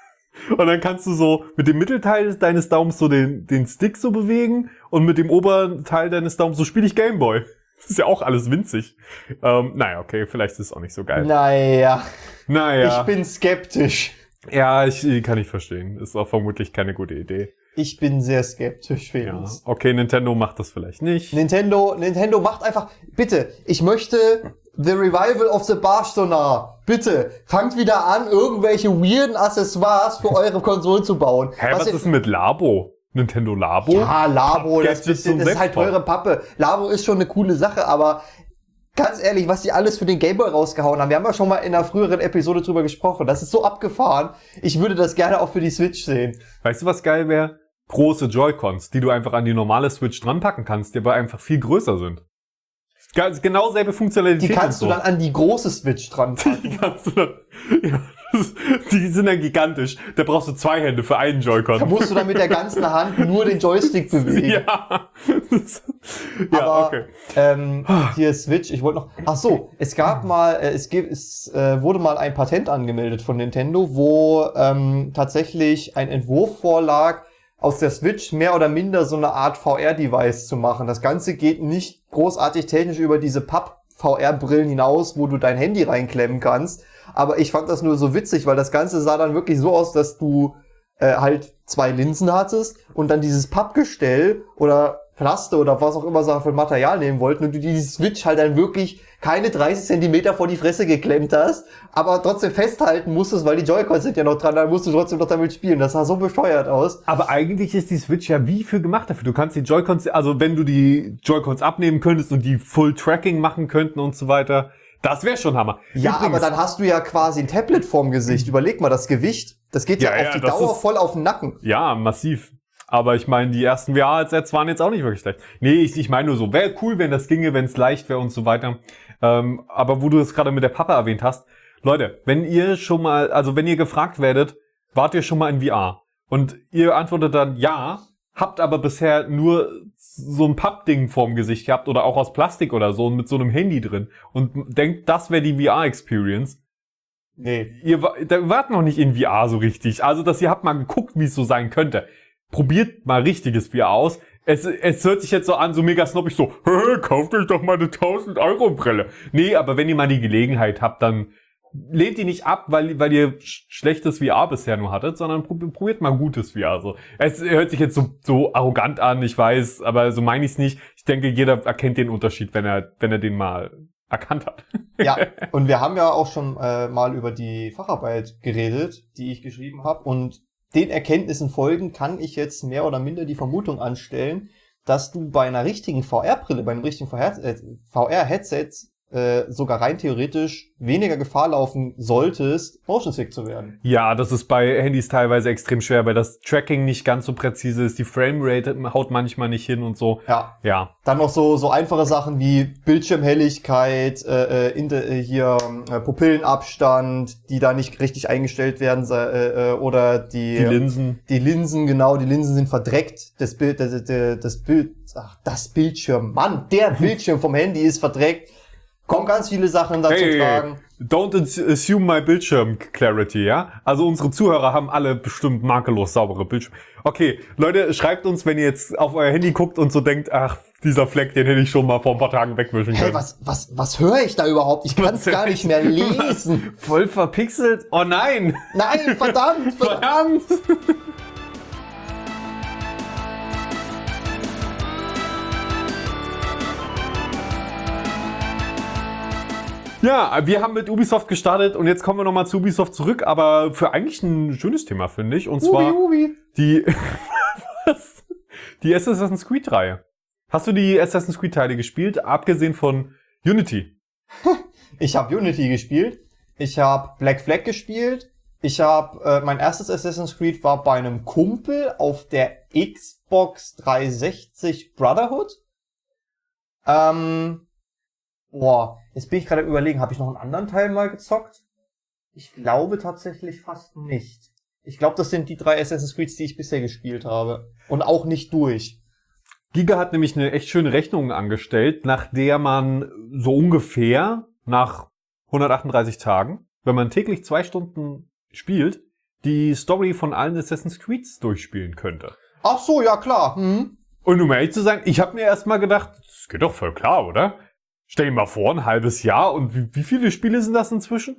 Und dann kannst du so mit dem Mittelteil deines Daumens so den, den Stick so bewegen und mit dem oberen Teil deines Daumens so spiele ich Gameboy. Das ist ja auch alles winzig. Ähm, naja, okay, vielleicht ist es auch nicht so geil. Naja, Naja. ich bin skeptisch. Ja, ich kann ich verstehen. Ist auch vermutlich keine gute Idee. Ich bin sehr skeptisch, Ja. Felix. Okay, Nintendo macht das vielleicht nicht. Nintendo, Nintendo macht einfach, bitte, ich möchte The Revival of the Barstonar. Bitte, fangt wieder an, irgendwelche weirden Accessoires für eure Konsolen zu bauen. Hä, was, ihr- ist denn mit Labo? Nintendo Labo? Ja, Labo, das, Pappgadgets das, zum das ist halt Sechspack. teure Pappe. Labo ist schon eine coole Sache, aber ganz ehrlich, was die alles für den Gameboy rausgehauen haben, wir haben ja schon mal in einer früheren Episode drüber gesprochen, das ist so abgefahren. Ich würde das gerne auch für die Switch sehen. Weißt du, was geil wäre? Große Joy-Cons, die du einfach an die normale Switch dran packen kannst, die aber einfach viel größer sind. Ganz genau selbe Funktionalität. Die kannst und du so. dann an die große Switch dran packen. Die kannst du dann, ja, das- die sind dann gigantisch. Da brauchst du zwei Hände für einen Da Joy-Con. musst du dann mit der ganzen Hand nur den Joystick bewegen. Ja. Das- ja, Aber, okay. ähm, hier Switch, ich wollte noch, ach so, es gab mal, äh, es gibt, es äh, wurde mal ein Patent angemeldet von Nintendo, wo ähm, tatsächlich ein Entwurf vorlag, aus der Switch mehr oder minder so eine Art V R-Device zu machen. Das Ganze geht nicht großartig technisch über diese Papp-V R-Brillen hinaus, wo du dein Handy reinklemmen kannst. Aber ich fand das nur so witzig, weil das Ganze sah dann wirklich so aus, dass du äh, halt zwei Linsen hattest und dann dieses Pappgestell oder Plaste oder was auch immer sie für ein Material nehmen wollten und du die Switch halt dann wirklich keine dreißig Zentimeter vor die Fresse geklemmt hast, aber trotzdem festhalten musstest, weil die Joy-Cons sind ja noch dran, dann musst du trotzdem noch damit spielen. Das sah so bescheuert aus. Aber eigentlich ist die Switch ja wie für gemacht dafür. Du kannst die Joy-Cons, also wenn du die Joy-Cons abnehmen könntest und die Full Tracking machen könnten und so weiter, das wäre schon Hammer. Ja, Übrigens, aber dann hast du ja quasi ein Tablet vorm Gesicht. Überleg mal, das Gewicht, das geht ja, Ja, auf ja, die das Dauer ist- voll auf den Nacken. Ja, massiv. Aber ich meine, die ersten V R-Headsets waren jetzt auch nicht wirklich schlecht. Nee, ich, ich meine nur so, wäre cool, wenn das ginge, wenn es leicht wäre und so weiter. Ähm, aber wo du es gerade mit der Pappe erwähnt hast, Leute, wenn ihr schon mal, also wenn ihr gefragt werdet, wart ihr schon mal in V R? Und ihr antwortet dann ja, habt aber bisher nur so ein Pappding vorm Gesicht gehabt oder auch aus Plastik oder so und mit so einem Handy drin und denkt, das wäre die V R-Experience. Nee. Ihr da wart noch nicht in V R so richtig. Also, dass ihr habt mal geguckt, wie es so sein könnte. Probiert mal richtiges V R aus. Es, es hört sich jetzt so an, so mega snobbig, so, kauft euch doch mal eine tausend Euro Brille. Nee, aber wenn ihr mal die Gelegenheit habt, dann lehnt die nicht ab, weil, weil ihr sch- schlechtes V R bisher nur hattet, sondern probiert mal gutes V R. So. Es hört sich jetzt so, so arrogant an, ich weiß, aber so meine ich es nicht. Ich denke, jeder erkennt den Unterschied, wenn er, wenn er den mal erkannt hat. Ja, und wir haben ja auch schon äh, mal über die Facharbeit geredet, die ich geschrieben habe. Und den Erkenntnissen folgend kann ich jetzt mehr oder minder die Vermutung anstellen, dass du bei einer richtigen V R-Brille, bei einem richtigen V R-Headset äh, sogar rein theoretisch weniger Gefahr laufen solltest, motion sick zu werden. Ja, das ist bei Handys teilweise extrem schwer, weil das Tracking nicht ganz so präzise ist, die Framerate haut manchmal nicht hin und so. Ja. Ja. Dann noch so so einfache Sachen wie Bildschirmhelligkeit, äh, in de, äh, hier äh, Pupillenabstand, die da nicht richtig eingestellt werden, äh, äh, oder die Die Linsen. Die Linsen, genau, die Linsen sind verdreckt. Das Bild, das, das, das Bild, ach, das Bildschirm, Mann, der Bildschirm vom Handy ist verdreckt. Kommen ganz viele Sachen dazu Hey, tragen. don't assume my Bildschirm clarity, ja? Also unsere Zuhörer haben alle bestimmt makellos saubere Bildschirme. Okay, Leute, schreibt uns, wenn ihr jetzt auf euer Handy guckt und so denkt, ach, dieser Fleck, den hätte ich schon mal vor ein paar Tagen wegwischen können. Hey, was, was, was höre ich da überhaupt? Ich kann es gar nicht mehr lesen. Voll verpixelt? Oh nein! Nein, verdammt! Verdammt! Ja, wir haben mit Ubisoft gestartet und jetzt kommen wir nochmal zu Ubisoft zurück, aber für eigentlich ein schönes Thema, finde ich. Und zwar Ubi, Ubi. die was? Die Assassin's Creed-Reihe. Hast du die Assassin's Creed-Teile gespielt, abgesehen von Unity? Ich habe Unity gespielt. Ich habe Black Flag gespielt. Ich habe äh, mein erstes Assassin's Creed war bei einem Kumpel auf der Xbox dreihundertsechzig Brotherhood. Ähm, boah, jetzt bin ich gerade überlegen, habe ich noch einen anderen Teil mal gezockt? Ich glaube tatsächlich fast nicht. Ich glaube, das sind die drei Assassin's Creeds, die ich bisher gespielt habe. Und auch nicht durch. Giga hat nämlich eine echt schöne Rechnung angestellt, nach der man so ungefähr nach hundertachtunddreißig Tagen, wenn man täglich zwei Stunden spielt, die Story von allen Assassin's Creeds durchspielen könnte. Ach so, ja klar. Hm. Und um ehrlich zu sein, ich habe mir erstmal gedacht, das geht doch voll klar, oder? Stell dir mal vor, ein halbes Jahr und wie, wie viele Spiele sind das inzwischen?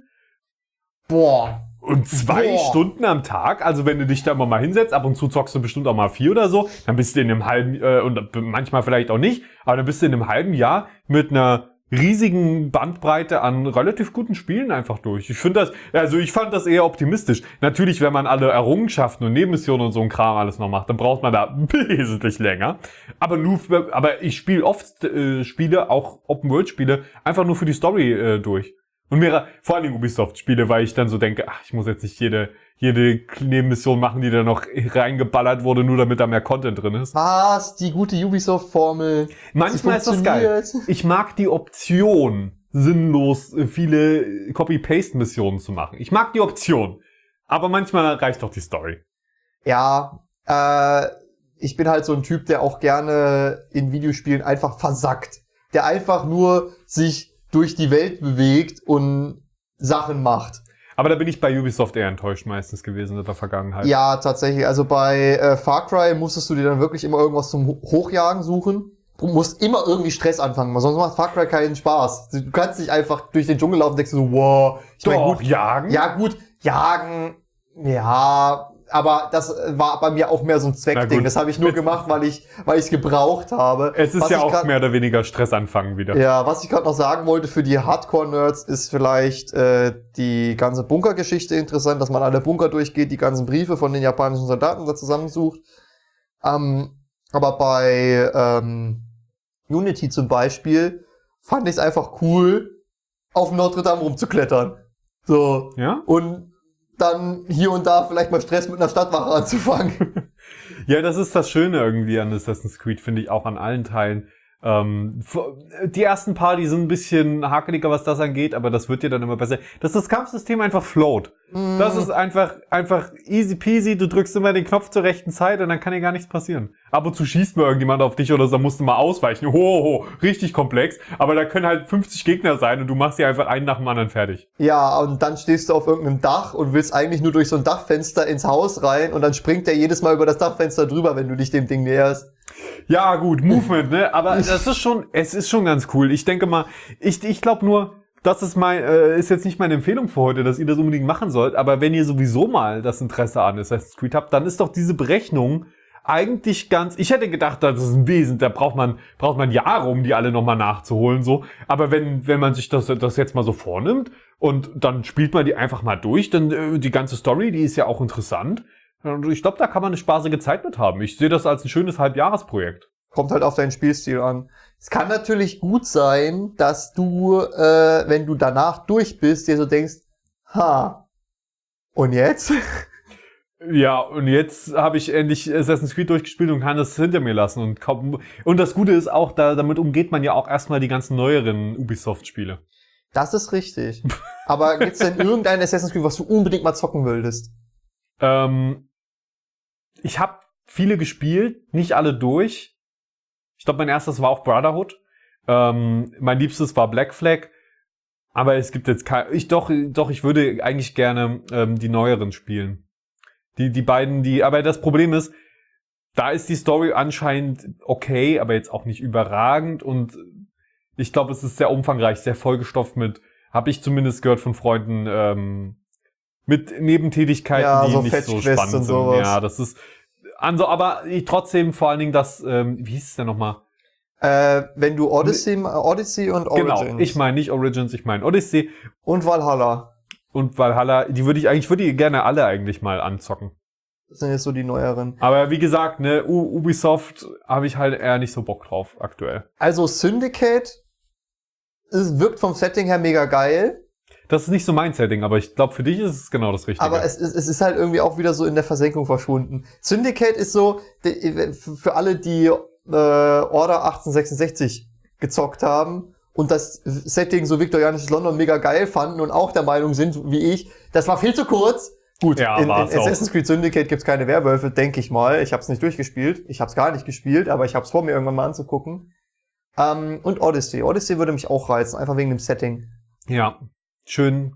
Boah. Und zwei Boah. Stunden am Tag, also wenn du dich da immer mal hinsetzt, ab und zu zockst du bestimmt auch mal vier oder so, dann bist du in einem halben, äh, und manchmal vielleicht auch nicht, aber dann bist du in einem halben Jahr mit einer riesigen Bandbreite an relativ guten Spielen einfach durch. Ich finde das, also ich fand das eher optimistisch. Natürlich, wenn man alle Errungenschaften und Nebenmissionen und so ein Kram alles noch macht, dann braucht man da wesentlich länger. Aber nur, für, aber ich spiele oft äh, Spiele, auch Open-World-Spiele, einfach nur für die Story äh, durch. Und mir, vor allem Ubisoft-Spiele, weil ich dann so denke, ach, ich muss jetzt nicht jede, jede Nebenmission machen, die da noch reingeballert wurde, nur damit da mehr Content drin ist. Was? Die gute Ubisoft-Formel. Manchmal ist das geil. Ich mag die Option, sinnlos viele Copy-Paste-Missionen zu machen. Ich mag die Option. Aber manchmal reicht doch die Story. Ja, äh, ich bin halt so ein Typ, der auch gerne in Videospielen einfach versackt. Der einfach nur sich durch die Welt bewegt und Sachen macht. Aber da bin ich bei Ubisoft eher enttäuscht meistens gewesen in der Vergangenheit. Ja, tatsächlich. Also bei äh, Far Cry musstest du dir dann wirklich immer irgendwas zum Ho- Hochjagen suchen. Du musst immer irgendwie Stress anfangen, weil sonst macht Far Cry keinen Spaß. Du kannst nicht einfach durch den Dschungel laufen und denkst so, wow. Ich mein, Doch, gut, jagen? ja gut, jagen, ja, aber das war bei mir auch mehr so ein Zweckding. Das habe ich nur gemacht, weil ich weil ich es gebraucht habe. Es ist Was ja ich auch grad, mehr oder weniger Stress anfangen wieder. Ja, was ich gerade noch sagen wollte für die Hardcore-Nerds ist vielleicht äh, die ganze Bunkergeschichte interessant, dass man alle Bunker durchgeht, die ganzen Briefe von den japanischen Soldaten da zusammensucht. Ähm, aber bei ähm, Unity zum Beispiel fand ich es einfach cool, auf Notre Dame rumzuklettern. So. Ja? Und dann hier und da vielleicht mal Stress mit einer Stadtwache anzufangen. Ja, das ist das Schöne irgendwie an Assassin's Creed, finde ich, auch an allen Teilen. Ähm, die ersten paar, die sind ein bisschen hakeliger, was das angeht, aber das wird ja dann immer besser. Dass das Kampfsystem einfach float. Mm. Das ist einfach, einfach easy peasy. Du drückst immer den Knopf zur rechten Zeit und dann kann dir gar nichts passieren. Ab und zu schießt mal irgendjemand auf dich oder so, dann musst du mal ausweichen. Hoho, richtig komplex. Aber da können halt fünfzig Gegner sein und du machst dir einfach einen nach dem anderen fertig. Ja, und dann stehst du auf irgendeinem Dach und willst eigentlich nur durch so ein Dachfenster ins Haus rein und dann springt der jedes Mal über das Dachfenster drüber, wenn du dich dem Ding näherst. Ja, gut, Movement, ne? Aber das ist schon, es ist schon ganz cool. Ich denke mal, ich, ich glaube nur, das ist mein, äh, ist jetzt nicht meine Empfehlung für heute, dass ihr das unbedingt machen sollt. Aber wenn ihr sowieso mal das Interesse an Assassin's Creed habt, dann ist doch diese Berechnung eigentlich ganz, ich hätte gedacht, das ist ein Wesen, da braucht man, braucht man Jahre, um die alle nochmal nachzuholen, so. Aber wenn, wenn man sich das, das jetzt mal so vornimmt und dann spielt man die einfach mal durch, dann, äh, die ganze Story, die ist ja auch interessant. Ich glaube, da kann man eine spaßige Zeit mit haben. Ich sehe das als ein schönes Halbjahresprojekt. Kommt halt auf deinen Spielstil an. Es kann natürlich gut sein, dass du, äh, wenn du danach durch bist, dir so denkst, ha, und jetzt? Ja, und jetzt habe ich endlich Assassin's Creed durchgespielt und kann das hinter mir lassen. Und, kaum, und das Gute ist auch, da, damit umgeht man ja auch erstmal die ganzen neueren Ubisoft-Spiele. Das ist richtig. Aber gibt's denn irgendein Assassin's Creed, was du unbedingt mal zocken würdest? Ähm... Ich habe viele gespielt, nicht alle durch. Ich glaube, mein erstes war auch Brotherhood. Ähm, mein liebstes war Black Flag. Aber es gibt jetzt kein... Ich doch, doch, ich würde eigentlich gerne ähm, die neueren spielen. Die, die beiden, die... Aber das Problem ist, da ist die Story anscheinend okay, aber jetzt auch nicht überragend. Und ich glaube, es ist sehr umfangreich, sehr vollgestopft mit... Habe ich zumindest gehört von Freunden... Ähm, mit Nebentätigkeiten, ja, die so nicht so spannend sind. Sowas. Ja, das ist... Also, aber ich, trotzdem vor allen Dingen das, ähm, wie hieß es denn nochmal? Äh, wenn du Odyssey, Odyssey und Origins. Genau, ich meine nicht Origins, ich meine Odyssey. Und Valhalla. Und Valhalla, die würde ich eigentlich, würde die gerne alle eigentlich mal anzocken. Das sind jetzt so die neueren. Aber wie gesagt, ne, U- Ubisoft habe ich halt eher nicht so Bock drauf aktuell. Also Syndicate, es wirkt vom Setting her mega geil. Das ist nicht so mein Setting, aber ich glaube, für dich ist es genau das Richtige. Aber es ist, es ist halt irgendwie auch wieder so in der Versenkung verschwunden. Syndicate ist so, die, für alle, die äh, Order achtzehnhundertsechsundsechzig gezockt haben und das Setting so viktorianisches London mega geil fanden und auch der Meinung sind, wie ich, das war viel zu kurz. Gut, ja, in, in Assassin's auch. Creed Syndicate gibt's keine Werwölfe, denke ich mal. Ich habe es nicht durchgespielt. Ich habe es gar nicht gespielt, aber ich habe es vor, mir irgendwann mal anzugucken. Ähm, und Odyssey. Odyssey würde mich auch reizen, einfach wegen dem Setting. Ja. Schön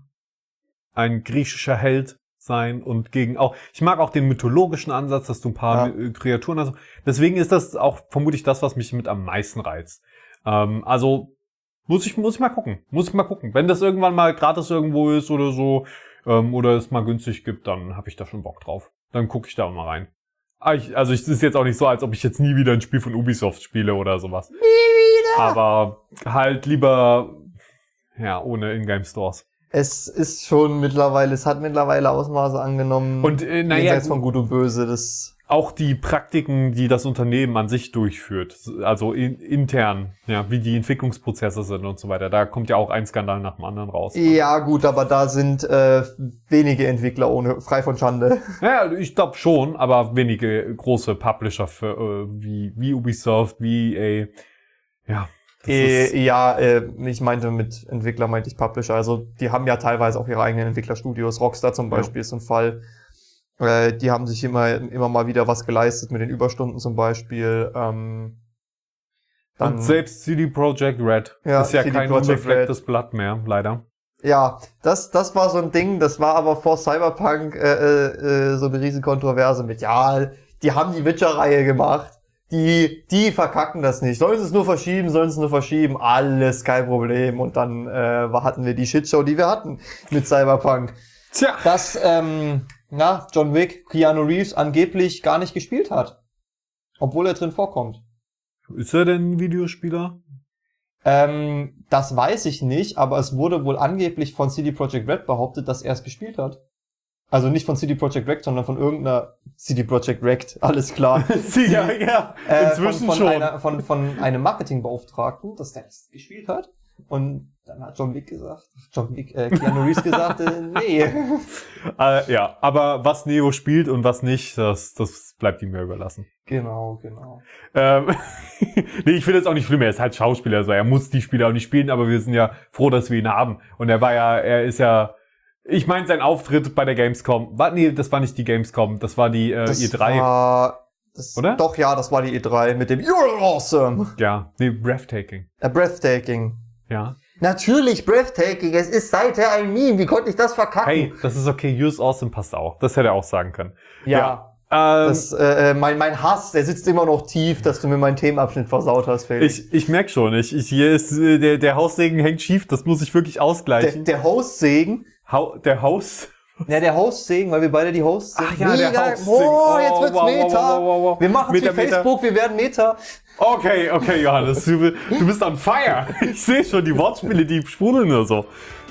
ein griechischer Held sein und gegen auch, ich mag auch den mythologischen Ansatz, dass du ein paar ja. Kreaturen hast. Deswegen ist das auch vermutlich das, was mich mit am meisten reizt. Ähm, also muss ich muss ich mal gucken, muss ich mal gucken. Wenn das irgendwann mal gratis irgendwo ist oder so ähm, oder es mal günstig gibt, dann habe ich da schon Bock drauf. Dann gucke ich da mal rein. Also es ist jetzt auch nicht so, als ob ich jetzt nie wieder ein Spiel von Ubisoft spiele oder sowas. Nie wieder. Aber halt lieber ja, ohne Ingame-Stores. Es ist schon mittlerweile, es hat mittlerweile Ausmaße angenommen. Und äh, naja, von Gut und Böse, das auch die Praktiken, die das Unternehmen an sich durchführt, also in, intern, ja, wie die Entwicklungsprozesse sind und so weiter. Da kommt ja auch ein Skandal nach dem anderen raus. Ja, gut, aber da sind äh, wenige Entwickler ohne frei von Schande. Ja, ich glaube schon, aber wenige große Publisher für, äh, wie wie Ubisoft, wie E A. Ja. Äh, ja, äh, ich meinte mit Entwickler, meinte ich Publisher. Also die haben ja teilweise auch ihre eigenen Entwicklerstudios. Rockstar zum Beispiel ja. ist ein Fall. Äh, die haben sich immer immer mal wieder was geleistet mit den Überstunden zum Beispiel. Ähm, dann Und selbst C D Projekt Red ja, ist ja C D kein unbeflecktes Blatt mehr, leider. Ja, das das war so ein Ding. Das war aber vor Cyberpunk äh, äh, so eine riesen Kontroverse mit, ja, die haben die Witcher-Reihe gemacht. Die, die verkacken das nicht. Sollen sie es nur verschieben, sollen sie es nur verschieben. Alles kein Problem. Und dann äh, hatten wir die Shitshow, die wir hatten mit Cyberpunk. Tja. Dass, ähm, na, John Wick, Keanu Reeves angeblich gar nicht gespielt hat. Obwohl er drin vorkommt. Ist er denn ein Videospieler? Ähm, das weiß ich nicht, aber es wurde wohl angeblich von C D Projekt Red behauptet, dass er es gespielt hat. Also nicht von C D Projekt Red, sondern von irgendeiner C D Projekt Red, alles klar. ja, ja, äh, inzwischen von, von schon. Einer, von, von einem Marketingbeauftragten, dass der das gespielt hat. Und dann hat John Wick gesagt, John Wick, äh, Keanu Reeves gesagt, äh, nee. Äh, ja, aber was Neo spielt und was nicht, das, das bleibt ihm ja überlassen. Genau, genau. Ähm, nee, ich finde es auch nicht schlimm, er ist halt Schauspieler, also er muss die Spiele auch nicht spielen, aber wir sind ja froh, dass wir ihn haben. Und er war ja, er ist ja, ich meine, sein Auftritt bei der Gamescom, war, nee, das war nicht die Gamescom, das war die äh, Das E drei. War, das, oder? Doch, ja, das war die E drei mit dem You're awesome. Ja, nee, breathtaking. A breathtaking. Ja. Natürlich breathtaking, es ist seither ein Meme, wie konnte ich das verkacken? Hey, das ist okay, You're awesome passt auch, das hätte er auch sagen können. Ja. ja. Ähm, Das, äh, mein, mein Hass, der sitzt immer noch tief, dass du mir meinen Themenabschnitt versaut hast, Felix. Ich, ich merk schon, ich, ich, hier ist, äh, der, der Haussegen hängt schief, das muss ich wirklich Der, ausgleichen. der Host-Segen. Hau, der Haus? Ja, der Host-Segen, weil wir beide die Hosts sind. Ach ja, der Mega- Host-Segen. Oh, jetzt Oh, wird's wow, wow, Meta. wow, wow, wow. Wir machen's Meta, wie Meta. Facebook, wir werden Meta. Okay, okay, Johannes, du, du bist on fire. Ich sehe schon die Wortspiele, die sprudeln nur so.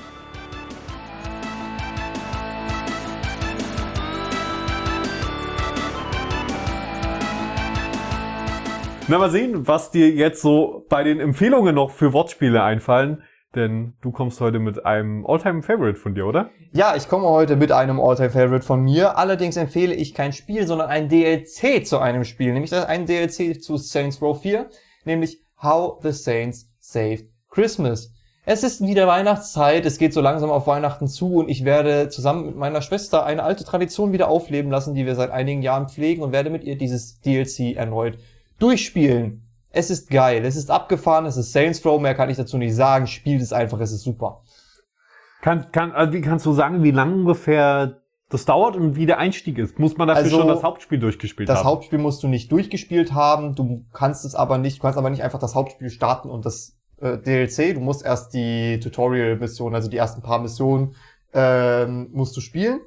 Na, mal sehen, was dir jetzt so bei den Empfehlungen noch für Wortspiele einfallen. Denn du kommst heute mit einem All-Time-Favorite von dir, oder? Ja, ich komme heute mit einem All-Time-Favorite von mir. Allerdings empfehle ich kein Spiel, sondern ein D L C zu einem Spiel. Nämlich ein D L C zu Saints Row vier. Nämlich How the Saints Saved Christmas. Es ist wieder Weihnachtszeit, es geht so langsam auf Weihnachten zu und ich werde zusammen mit meiner Schwester eine alte Tradition wieder aufleben lassen, die wir seit einigen Jahren pflegen und werde mit ihr dieses D L C erneut durchspielen. Es ist geil, es ist abgefahren, es ist Saints Row, mehr kann ich dazu nicht sagen. Spielt es einfach, es ist super. Kann, kann, also wie kannst du sagen, wie lange ungefähr das dauert und wie der Einstieg ist? Muss man dafür Also, schon das Hauptspiel durchgespielt Das haben? Hauptspiel musst du nicht durchgespielt haben, du kannst es aber nicht, du kannst aber nicht einfach das Hauptspiel starten und das äh, D L C, du musst erst die Tutorial-Missionen, also die ersten paar Missionen, ähm, musst du spielen.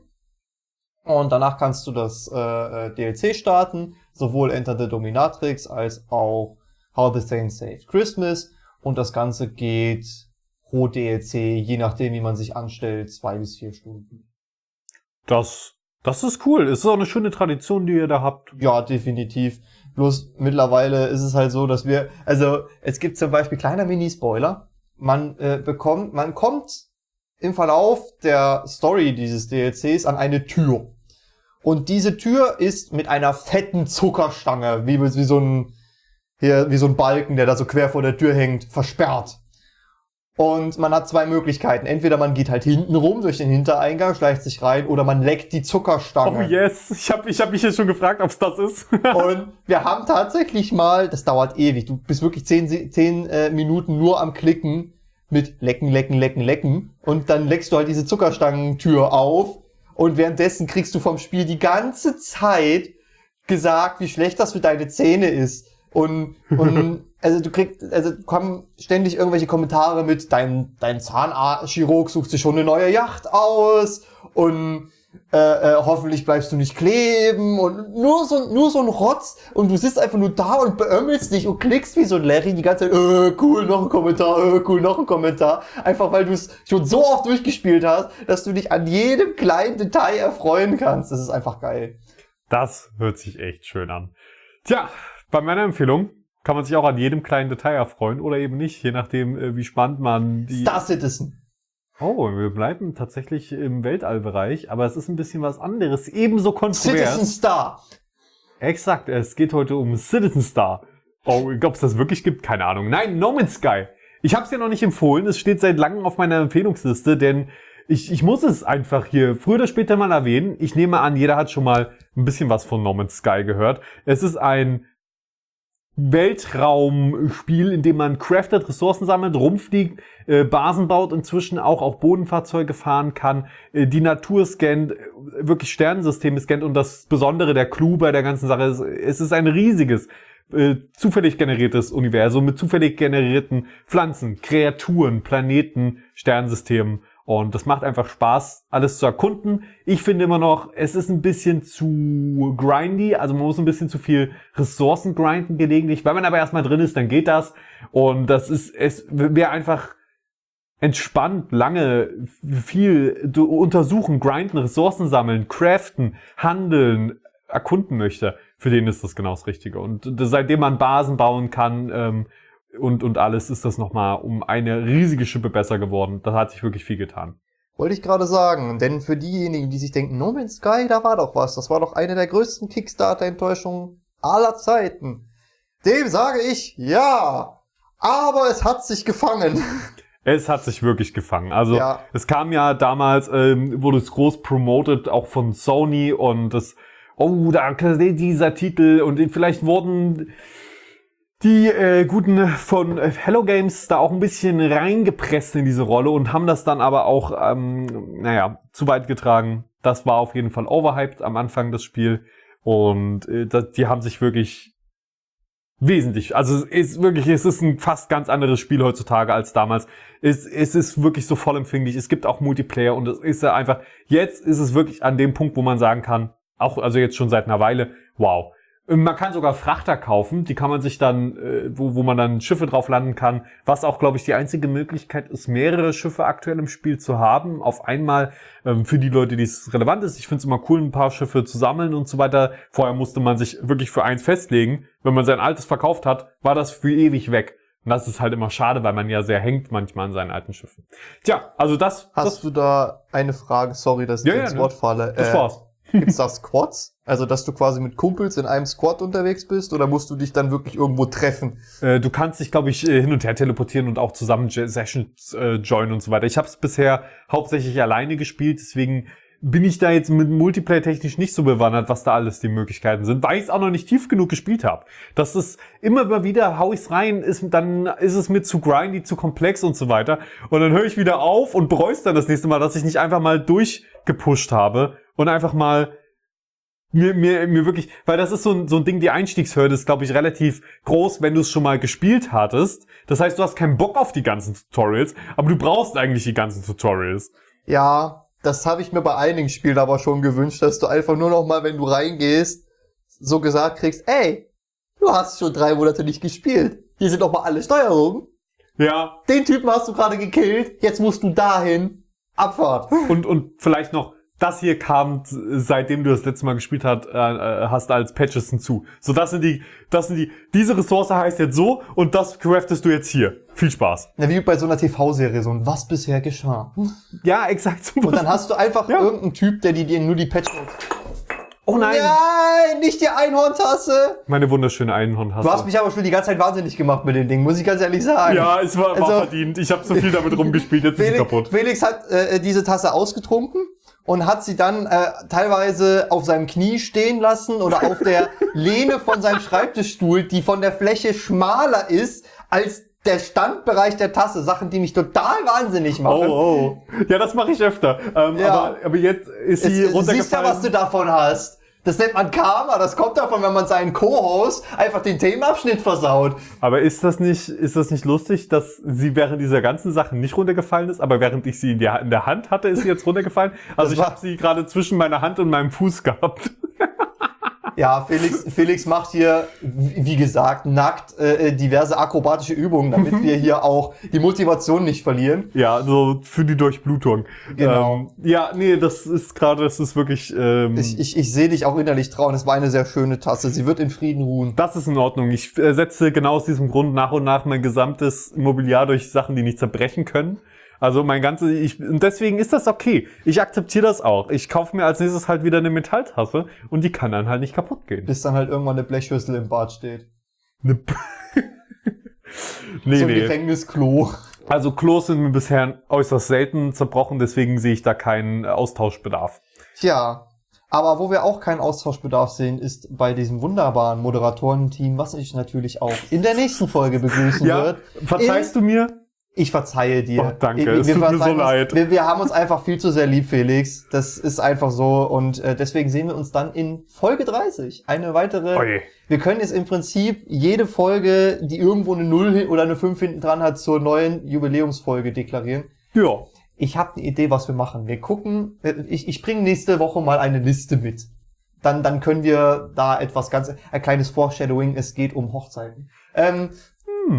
Und danach kannst du das äh, D L C starten, sowohl Enter the Dominatrix als auch How the Saints Saved Christmas. Und das Ganze geht pro D L C, je nachdem wie man sich anstellt, zwei bis vier Stunden. Das, das ist cool. Es ist auch eine schöne Tradition, die ihr da habt. Ja, definitiv. Bloß mittlerweile ist es halt so, dass wir, also es gibt zum Beispiel kleiner Mini-Spoiler. Man äh, bekommt, man kommt im Verlauf der Story dieses D L Cs an eine Tür. Und diese Tür ist mit einer fetten Zuckerstange, wie, wie so ein, hier, wie so ein Balken, der da so quer vor der Tür hängt, versperrt. Und man hat zwei Möglichkeiten. Entweder man geht halt hinten rum durch den Hintereingang, schleicht sich rein, oder man leckt die Zuckerstange. Oh yes, ich habe ich hab mich jetzt schon gefragt, ob es das ist. Und wir haben tatsächlich mal, das dauert ewig, du bist wirklich zehn, zehn äh, Minuten nur am Klicken mit lecken, lecken, lecken, lecken. Und dann leckst du halt diese Zuckerstangentür auf. Und währenddessen kriegst du vom Spiel die ganze Zeit gesagt, wie schlecht das für deine Zähne ist. Und, und also du kriegst, also kommen ständig irgendwelche Kommentare mit, dein, dein Zahnchirurg sucht sich schon eine neue Yacht aus und äh, äh, hoffentlich bleibst du nicht kleben und nur so, nur so ein Rotz und du sitzt einfach nur da und beömmelst dich und klickst wie so ein Larry die ganze Zeit, äh, cool, noch ein Kommentar, äh, cool, noch ein Kommentar. Einfach weil du es schon so oft durchgespielt hast, dass du dich an jedem kleinen Detail erfreuen kannst. Das ist einfach geil. Das hört sich echt schön an. Tja, bei meiner Empfehlung kann man sich auch an jedem kleinen Detail erfreuen oder eben nicht, je nachdem, wie spannend man die... Star Citizen. Oh, wir bleiben tatsächlich im Weltallbereich, aber es ist ein bisschen was anderes, ebenso kontrovers. Citizen Star. Exakt, es geht heute um Citizen Star. Oh, ob es das wirklich gibt, keine Ahnung. Nein, No Man's Sky. Ich habe es ja noch nicht empfohlen, es steht seit langem auf meiner Empfehlungsliste, denn ich, ich muss es einfach hier früher oder später mal erwähnen. Ich nehme an, jeder hat schon mal ein bisschen was von No Man's Sky gehört. Es ist ein Weltraumspiel, in dem man craftet, Ressourcen sammelt, rumfliegt, äh, Basen baut, inzwischen auch auf Bodenfahrzeuge fahren kann, äh, die Natur scannt, äh, wirklich Sternensysteme scannt und das Besondere, der Clou bei der ganzen Sache ist, es ist ein riesiges, äh, zufällig generiertes Universum mit zufällig generierten Pflanzen, Kreaturen, Planeten, Sternsystemen. Und das macht einfach Spaß, alles zu erkunden. Ich finde immer noch, es ist ein bisschen zu grindy, also man muss ein bisschen zu viel Ressourcen grinden gelegentlich. Wenn man aber erstmal drin ist, dann geht das. Und das ist, es wäre einfach entspannt, lange, viel untersuchen, grinden, Ressourcen sammeln, craften, handeln, erkunden möchte. Für den ist das genau das Richtige. Und seitdem man Basen bauen kann, ähm, und, und alles ist das nochmal um eine riesige Schippe besser geworden. Da hat sich wirklich viel getan. Wollte ich gerade sagen, denn für diejenigen, die sich denken, No Man's Sky, da war doch was. Das war doch eine der größten Kickstarter-Enttäuschungen aller Zeiten. Dem sage ich, ja, aber es hat sich gefangen. Es hat sich wirklich gefangen. Also Ja. es kam ja damals, ähm, wurde es groß promoted, auch von Sony und das, oh, da dieser Titel und vielleicht wurden die äh, Guten von äh, Hello Games da auch ein bisschen reingepresst in diese Rolle und haben das dann aber auch, ähm, naja, zu weit getragen. Das war auf jeden Fall overhyped am Anfang, das Spiel. Und äh, das, die haben sich wirklich wesentlich, also es ist wirklich, es ist ein fast ganz anderes Spiel heutzutage als damals. Es, es ist wirklich so vollempfänglich. Es gibt auch Multiplayer und es ist ja einfach, jetzt ist es wirklich an dem Punkt, wo man sagen kann, auch also jetzt schon seit einer Weile, wow. Man kann sogar Frachter kaufen, die kann man sich dann, äh, wo, wo man dann Schiffe drauf landen kann, was auch, glaube ich, die einzige Möglichkeit ist, mehrere Schiffe aktuell im Spiel zu haben, auf einmal, ähm, für die Leute, die es relevant ist. Ich finde es immer cool, ein paar Schiffe zu sammeln und so weiter. Vorher musste man sich wirklich für eins festlegen. Wenn man sein altes verkauft hat, war das für ewig weg. Und das ist halt immer schade, weil man ja sehr hängt manchmal an seinen alten Schiffen. Tja, also das... Hast das, du da eine Frage? Sorry, dass ich Ja, dir ja, ins ne. Wort falle. das war's. Gibt's da Squads? Also, dass du quasi mit Kumpels in einem Squad unterwegs bist? Oder musst du dich dann wirklich irgendwo treffen? Äh, du kannst dich, glaube ich, äh, hin und her teleportieren und auch zusammen J- Sessions äh, joinen und so weiter. Ich habe es bisher hauptsächlich alleine gespielt, deswegen bin ich da jetzt mit Multiplayer technisch nicht so bewandert, was da alles die Möglichkeiten sind, weil ich es auch noch nicht tief genug gespielt habe. Das ist immer mal wieder, hau ich's rein, ist, dann ist es mir zu grindy, zu komplex und so weiter. Und dann höre ich wieder auf und bereue dann das nächste Mal, dass ich nicht einfach mal durchgepusht habe und einfach mal mir, mir, mir wirklich, weil das ist so ein, so ein Ding, die Einstiegshürde ist, glaube ich, relativ groß, wenn du es schon mal gespielt hattest. Das heißt, du hast keinen Bock auf die ganzen Tutorials, aber du brauchst eigentlich die ganzen Tutorials. Ja, das habe ich mir bei einigen Spielen aber schon gewünscht, dass du einfach nur noch mal, wenn du reingehst, so gesagt kriegst, ey, du hast schon drei Monate nicht gespielt. Hier sind doch mal alle Steuerungen. Ja. Den Typen hast du gerade gekillt, jetzt musst du dahin. Abfahrt. Und, und vielleicht noch, das hier kam, seitdem du das letzte Mal gespielt hast, äh, hast als Patches hinzu. So, das sind die, das sind die, diese Ressource heißt jetzt so und das craftest du jetzt hier. Viel Spaß. Ja, wie bei so einer T V-Serie, so ein Was bisher geschah. Ja, exakt. Und dann hast du einfach Ja. irgendeinen Typ, der dir nur die Patch notes. Oh nein! Nein, nicht die Einhorntasse! Meine wunderschöne Einhorntasse. Du hast mich aber schon die ganze Zeit wahnsinnig gemacht mit dem Ding, muss ich ganz ehrlich sagen. Ja, es war, war Also- verdient. Ich habe so viel damit rumgespielt, jetzt ist sie Felix, kaputt. Felix hat äh, diese Tasse ausgetrunken und hat sie dann äh, teilweise auf seinem Knie stehen lassen oder auf der Lehne von seinem Schreibtischstuhl, die von der Fläche schmaler ist als der Standbereich der Tasse. Sachen, die mich total wahnsinnig machen. Oh, oh. Ja, das mache ich öfter. Ähm, Ja. aber, aber jetzt ist sie Es, du runtergefallen. siehst ja, was du davon hast. Das nennt man Karma. Das kommt davon, wenn man seinen Co-Host einfach den Themenabschnitt versaut. Aber ist das nicht, ist das nicht lustig, dass sie während dieser ganzen Sachen nicht runtergefallen ist, aber während ich sie in der, in der Hand hatte, ist sie jetzt runtergefallen? Also Das ich war- habe sie gerade zwischen meiner Hand und meinem Fuß gehabt. Ja, Felix, Felix macht hier, wie gesagt, nackt äh, diverse akrobatische Übungen, damit wir hier auch die Motivation nicht verlieren. Ja, so für die Durchblutung. Genau. Ähm, ja, nee, das ist gerade, das ist wirklich, ähm, Ich, ich, ich sehe dich auch innerlich trauen. Es war eine sehr schöne Tasse. Sie wird in Frieden ruhen. das ist in Ordnung. Ich äh, setze genau aus diesem Grund nach und nach mein gesamtes Mobiliar durch Sachen, die nicht zerbrechen können. Also mein ganzes, ich, und deswegen ist das okay. Ich akzeptiere das auch. Ich kaufe mir als nächstes halt wieder eine Metalltasse und die kann dann halt nicht kaputt gehen. Bis dann halt irgendwann eine Blechschüssel im Bad steht. Ne P- nee, So ein nee. Gefängnisklo. Also Klos sind mir bisher äußerst selten zerbrochen, deswegen sehe ich da keinen Austauschbedarf. Tja. Aber wo wir auch keinen Austauschbedarf sehen, ist bei diesem wunderbaren Moderatorenteam, was ich natürlich auch in der nächsten Folge begrüßen Ja, wird. verzeihst du mir? Ich verzeihe dir. Oh, danke, Wir, es wir tut mir so verzeihen uns- leid. Wir, wir haben uns einfach viel zu sehr lieb, Felix. Das ist einfach so. Und äh, deswegen sehen wir uns dann in Folge dreißig. Eine weitere. Oje. Wir können jetzt im Prinzip jede Folge, die irgendwo eine null hin- oder eine fünf hinten dran hat, zur neuen Jubiläumsfolge deklarieren. Ja. Ich habe eine Idee, was wir machen. Wir gucken, äh, ich, ich bringe nächste Woche mal eine Liste mit. Dann, dann können wir da etwas ganz, ein kleines Foreshadowing, es geht um Hochzeiten. Ähm,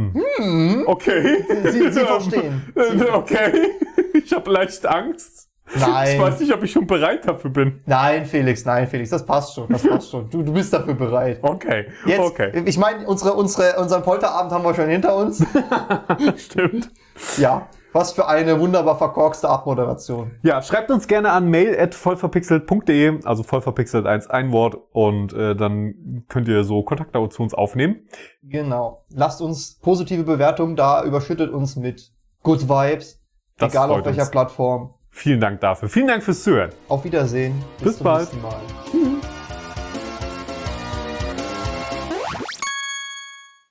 Okay. Sie- Sie verstehen. Ähm, Okay. Ich habe leicht Angst. Nein. Ich weiß nicht, ob ich schon bereit dafür bin. Nein, Felix, nein, Felix, das passt schon, das passt schon. Du, du bist dafür bereit. Okay, Jetzt, okay. ich meine, unsere, unsere, unseren Polterabend haben wir schon hinter uns. Stimmt. Ja, was für eine wunderbar verkorkste Abmoderation. Ja, schreibt uns gerne an mail at vollverpixelt punkt de, also vollverpixelt eins, ein Wort, und äh, dann könnt ihr so Kontakte zu uns aufnehmen. Genau. Lasst uns positive Bewertungen da, überschüttet uns mit Good Vibes, Das egal auf freut welcher uns. Plattform. Vielen Dank dafür. Vielen Dank fürs Zuhören. Auf Wiedersehen. Bis zum bald. nächsten Mal. Tschüss.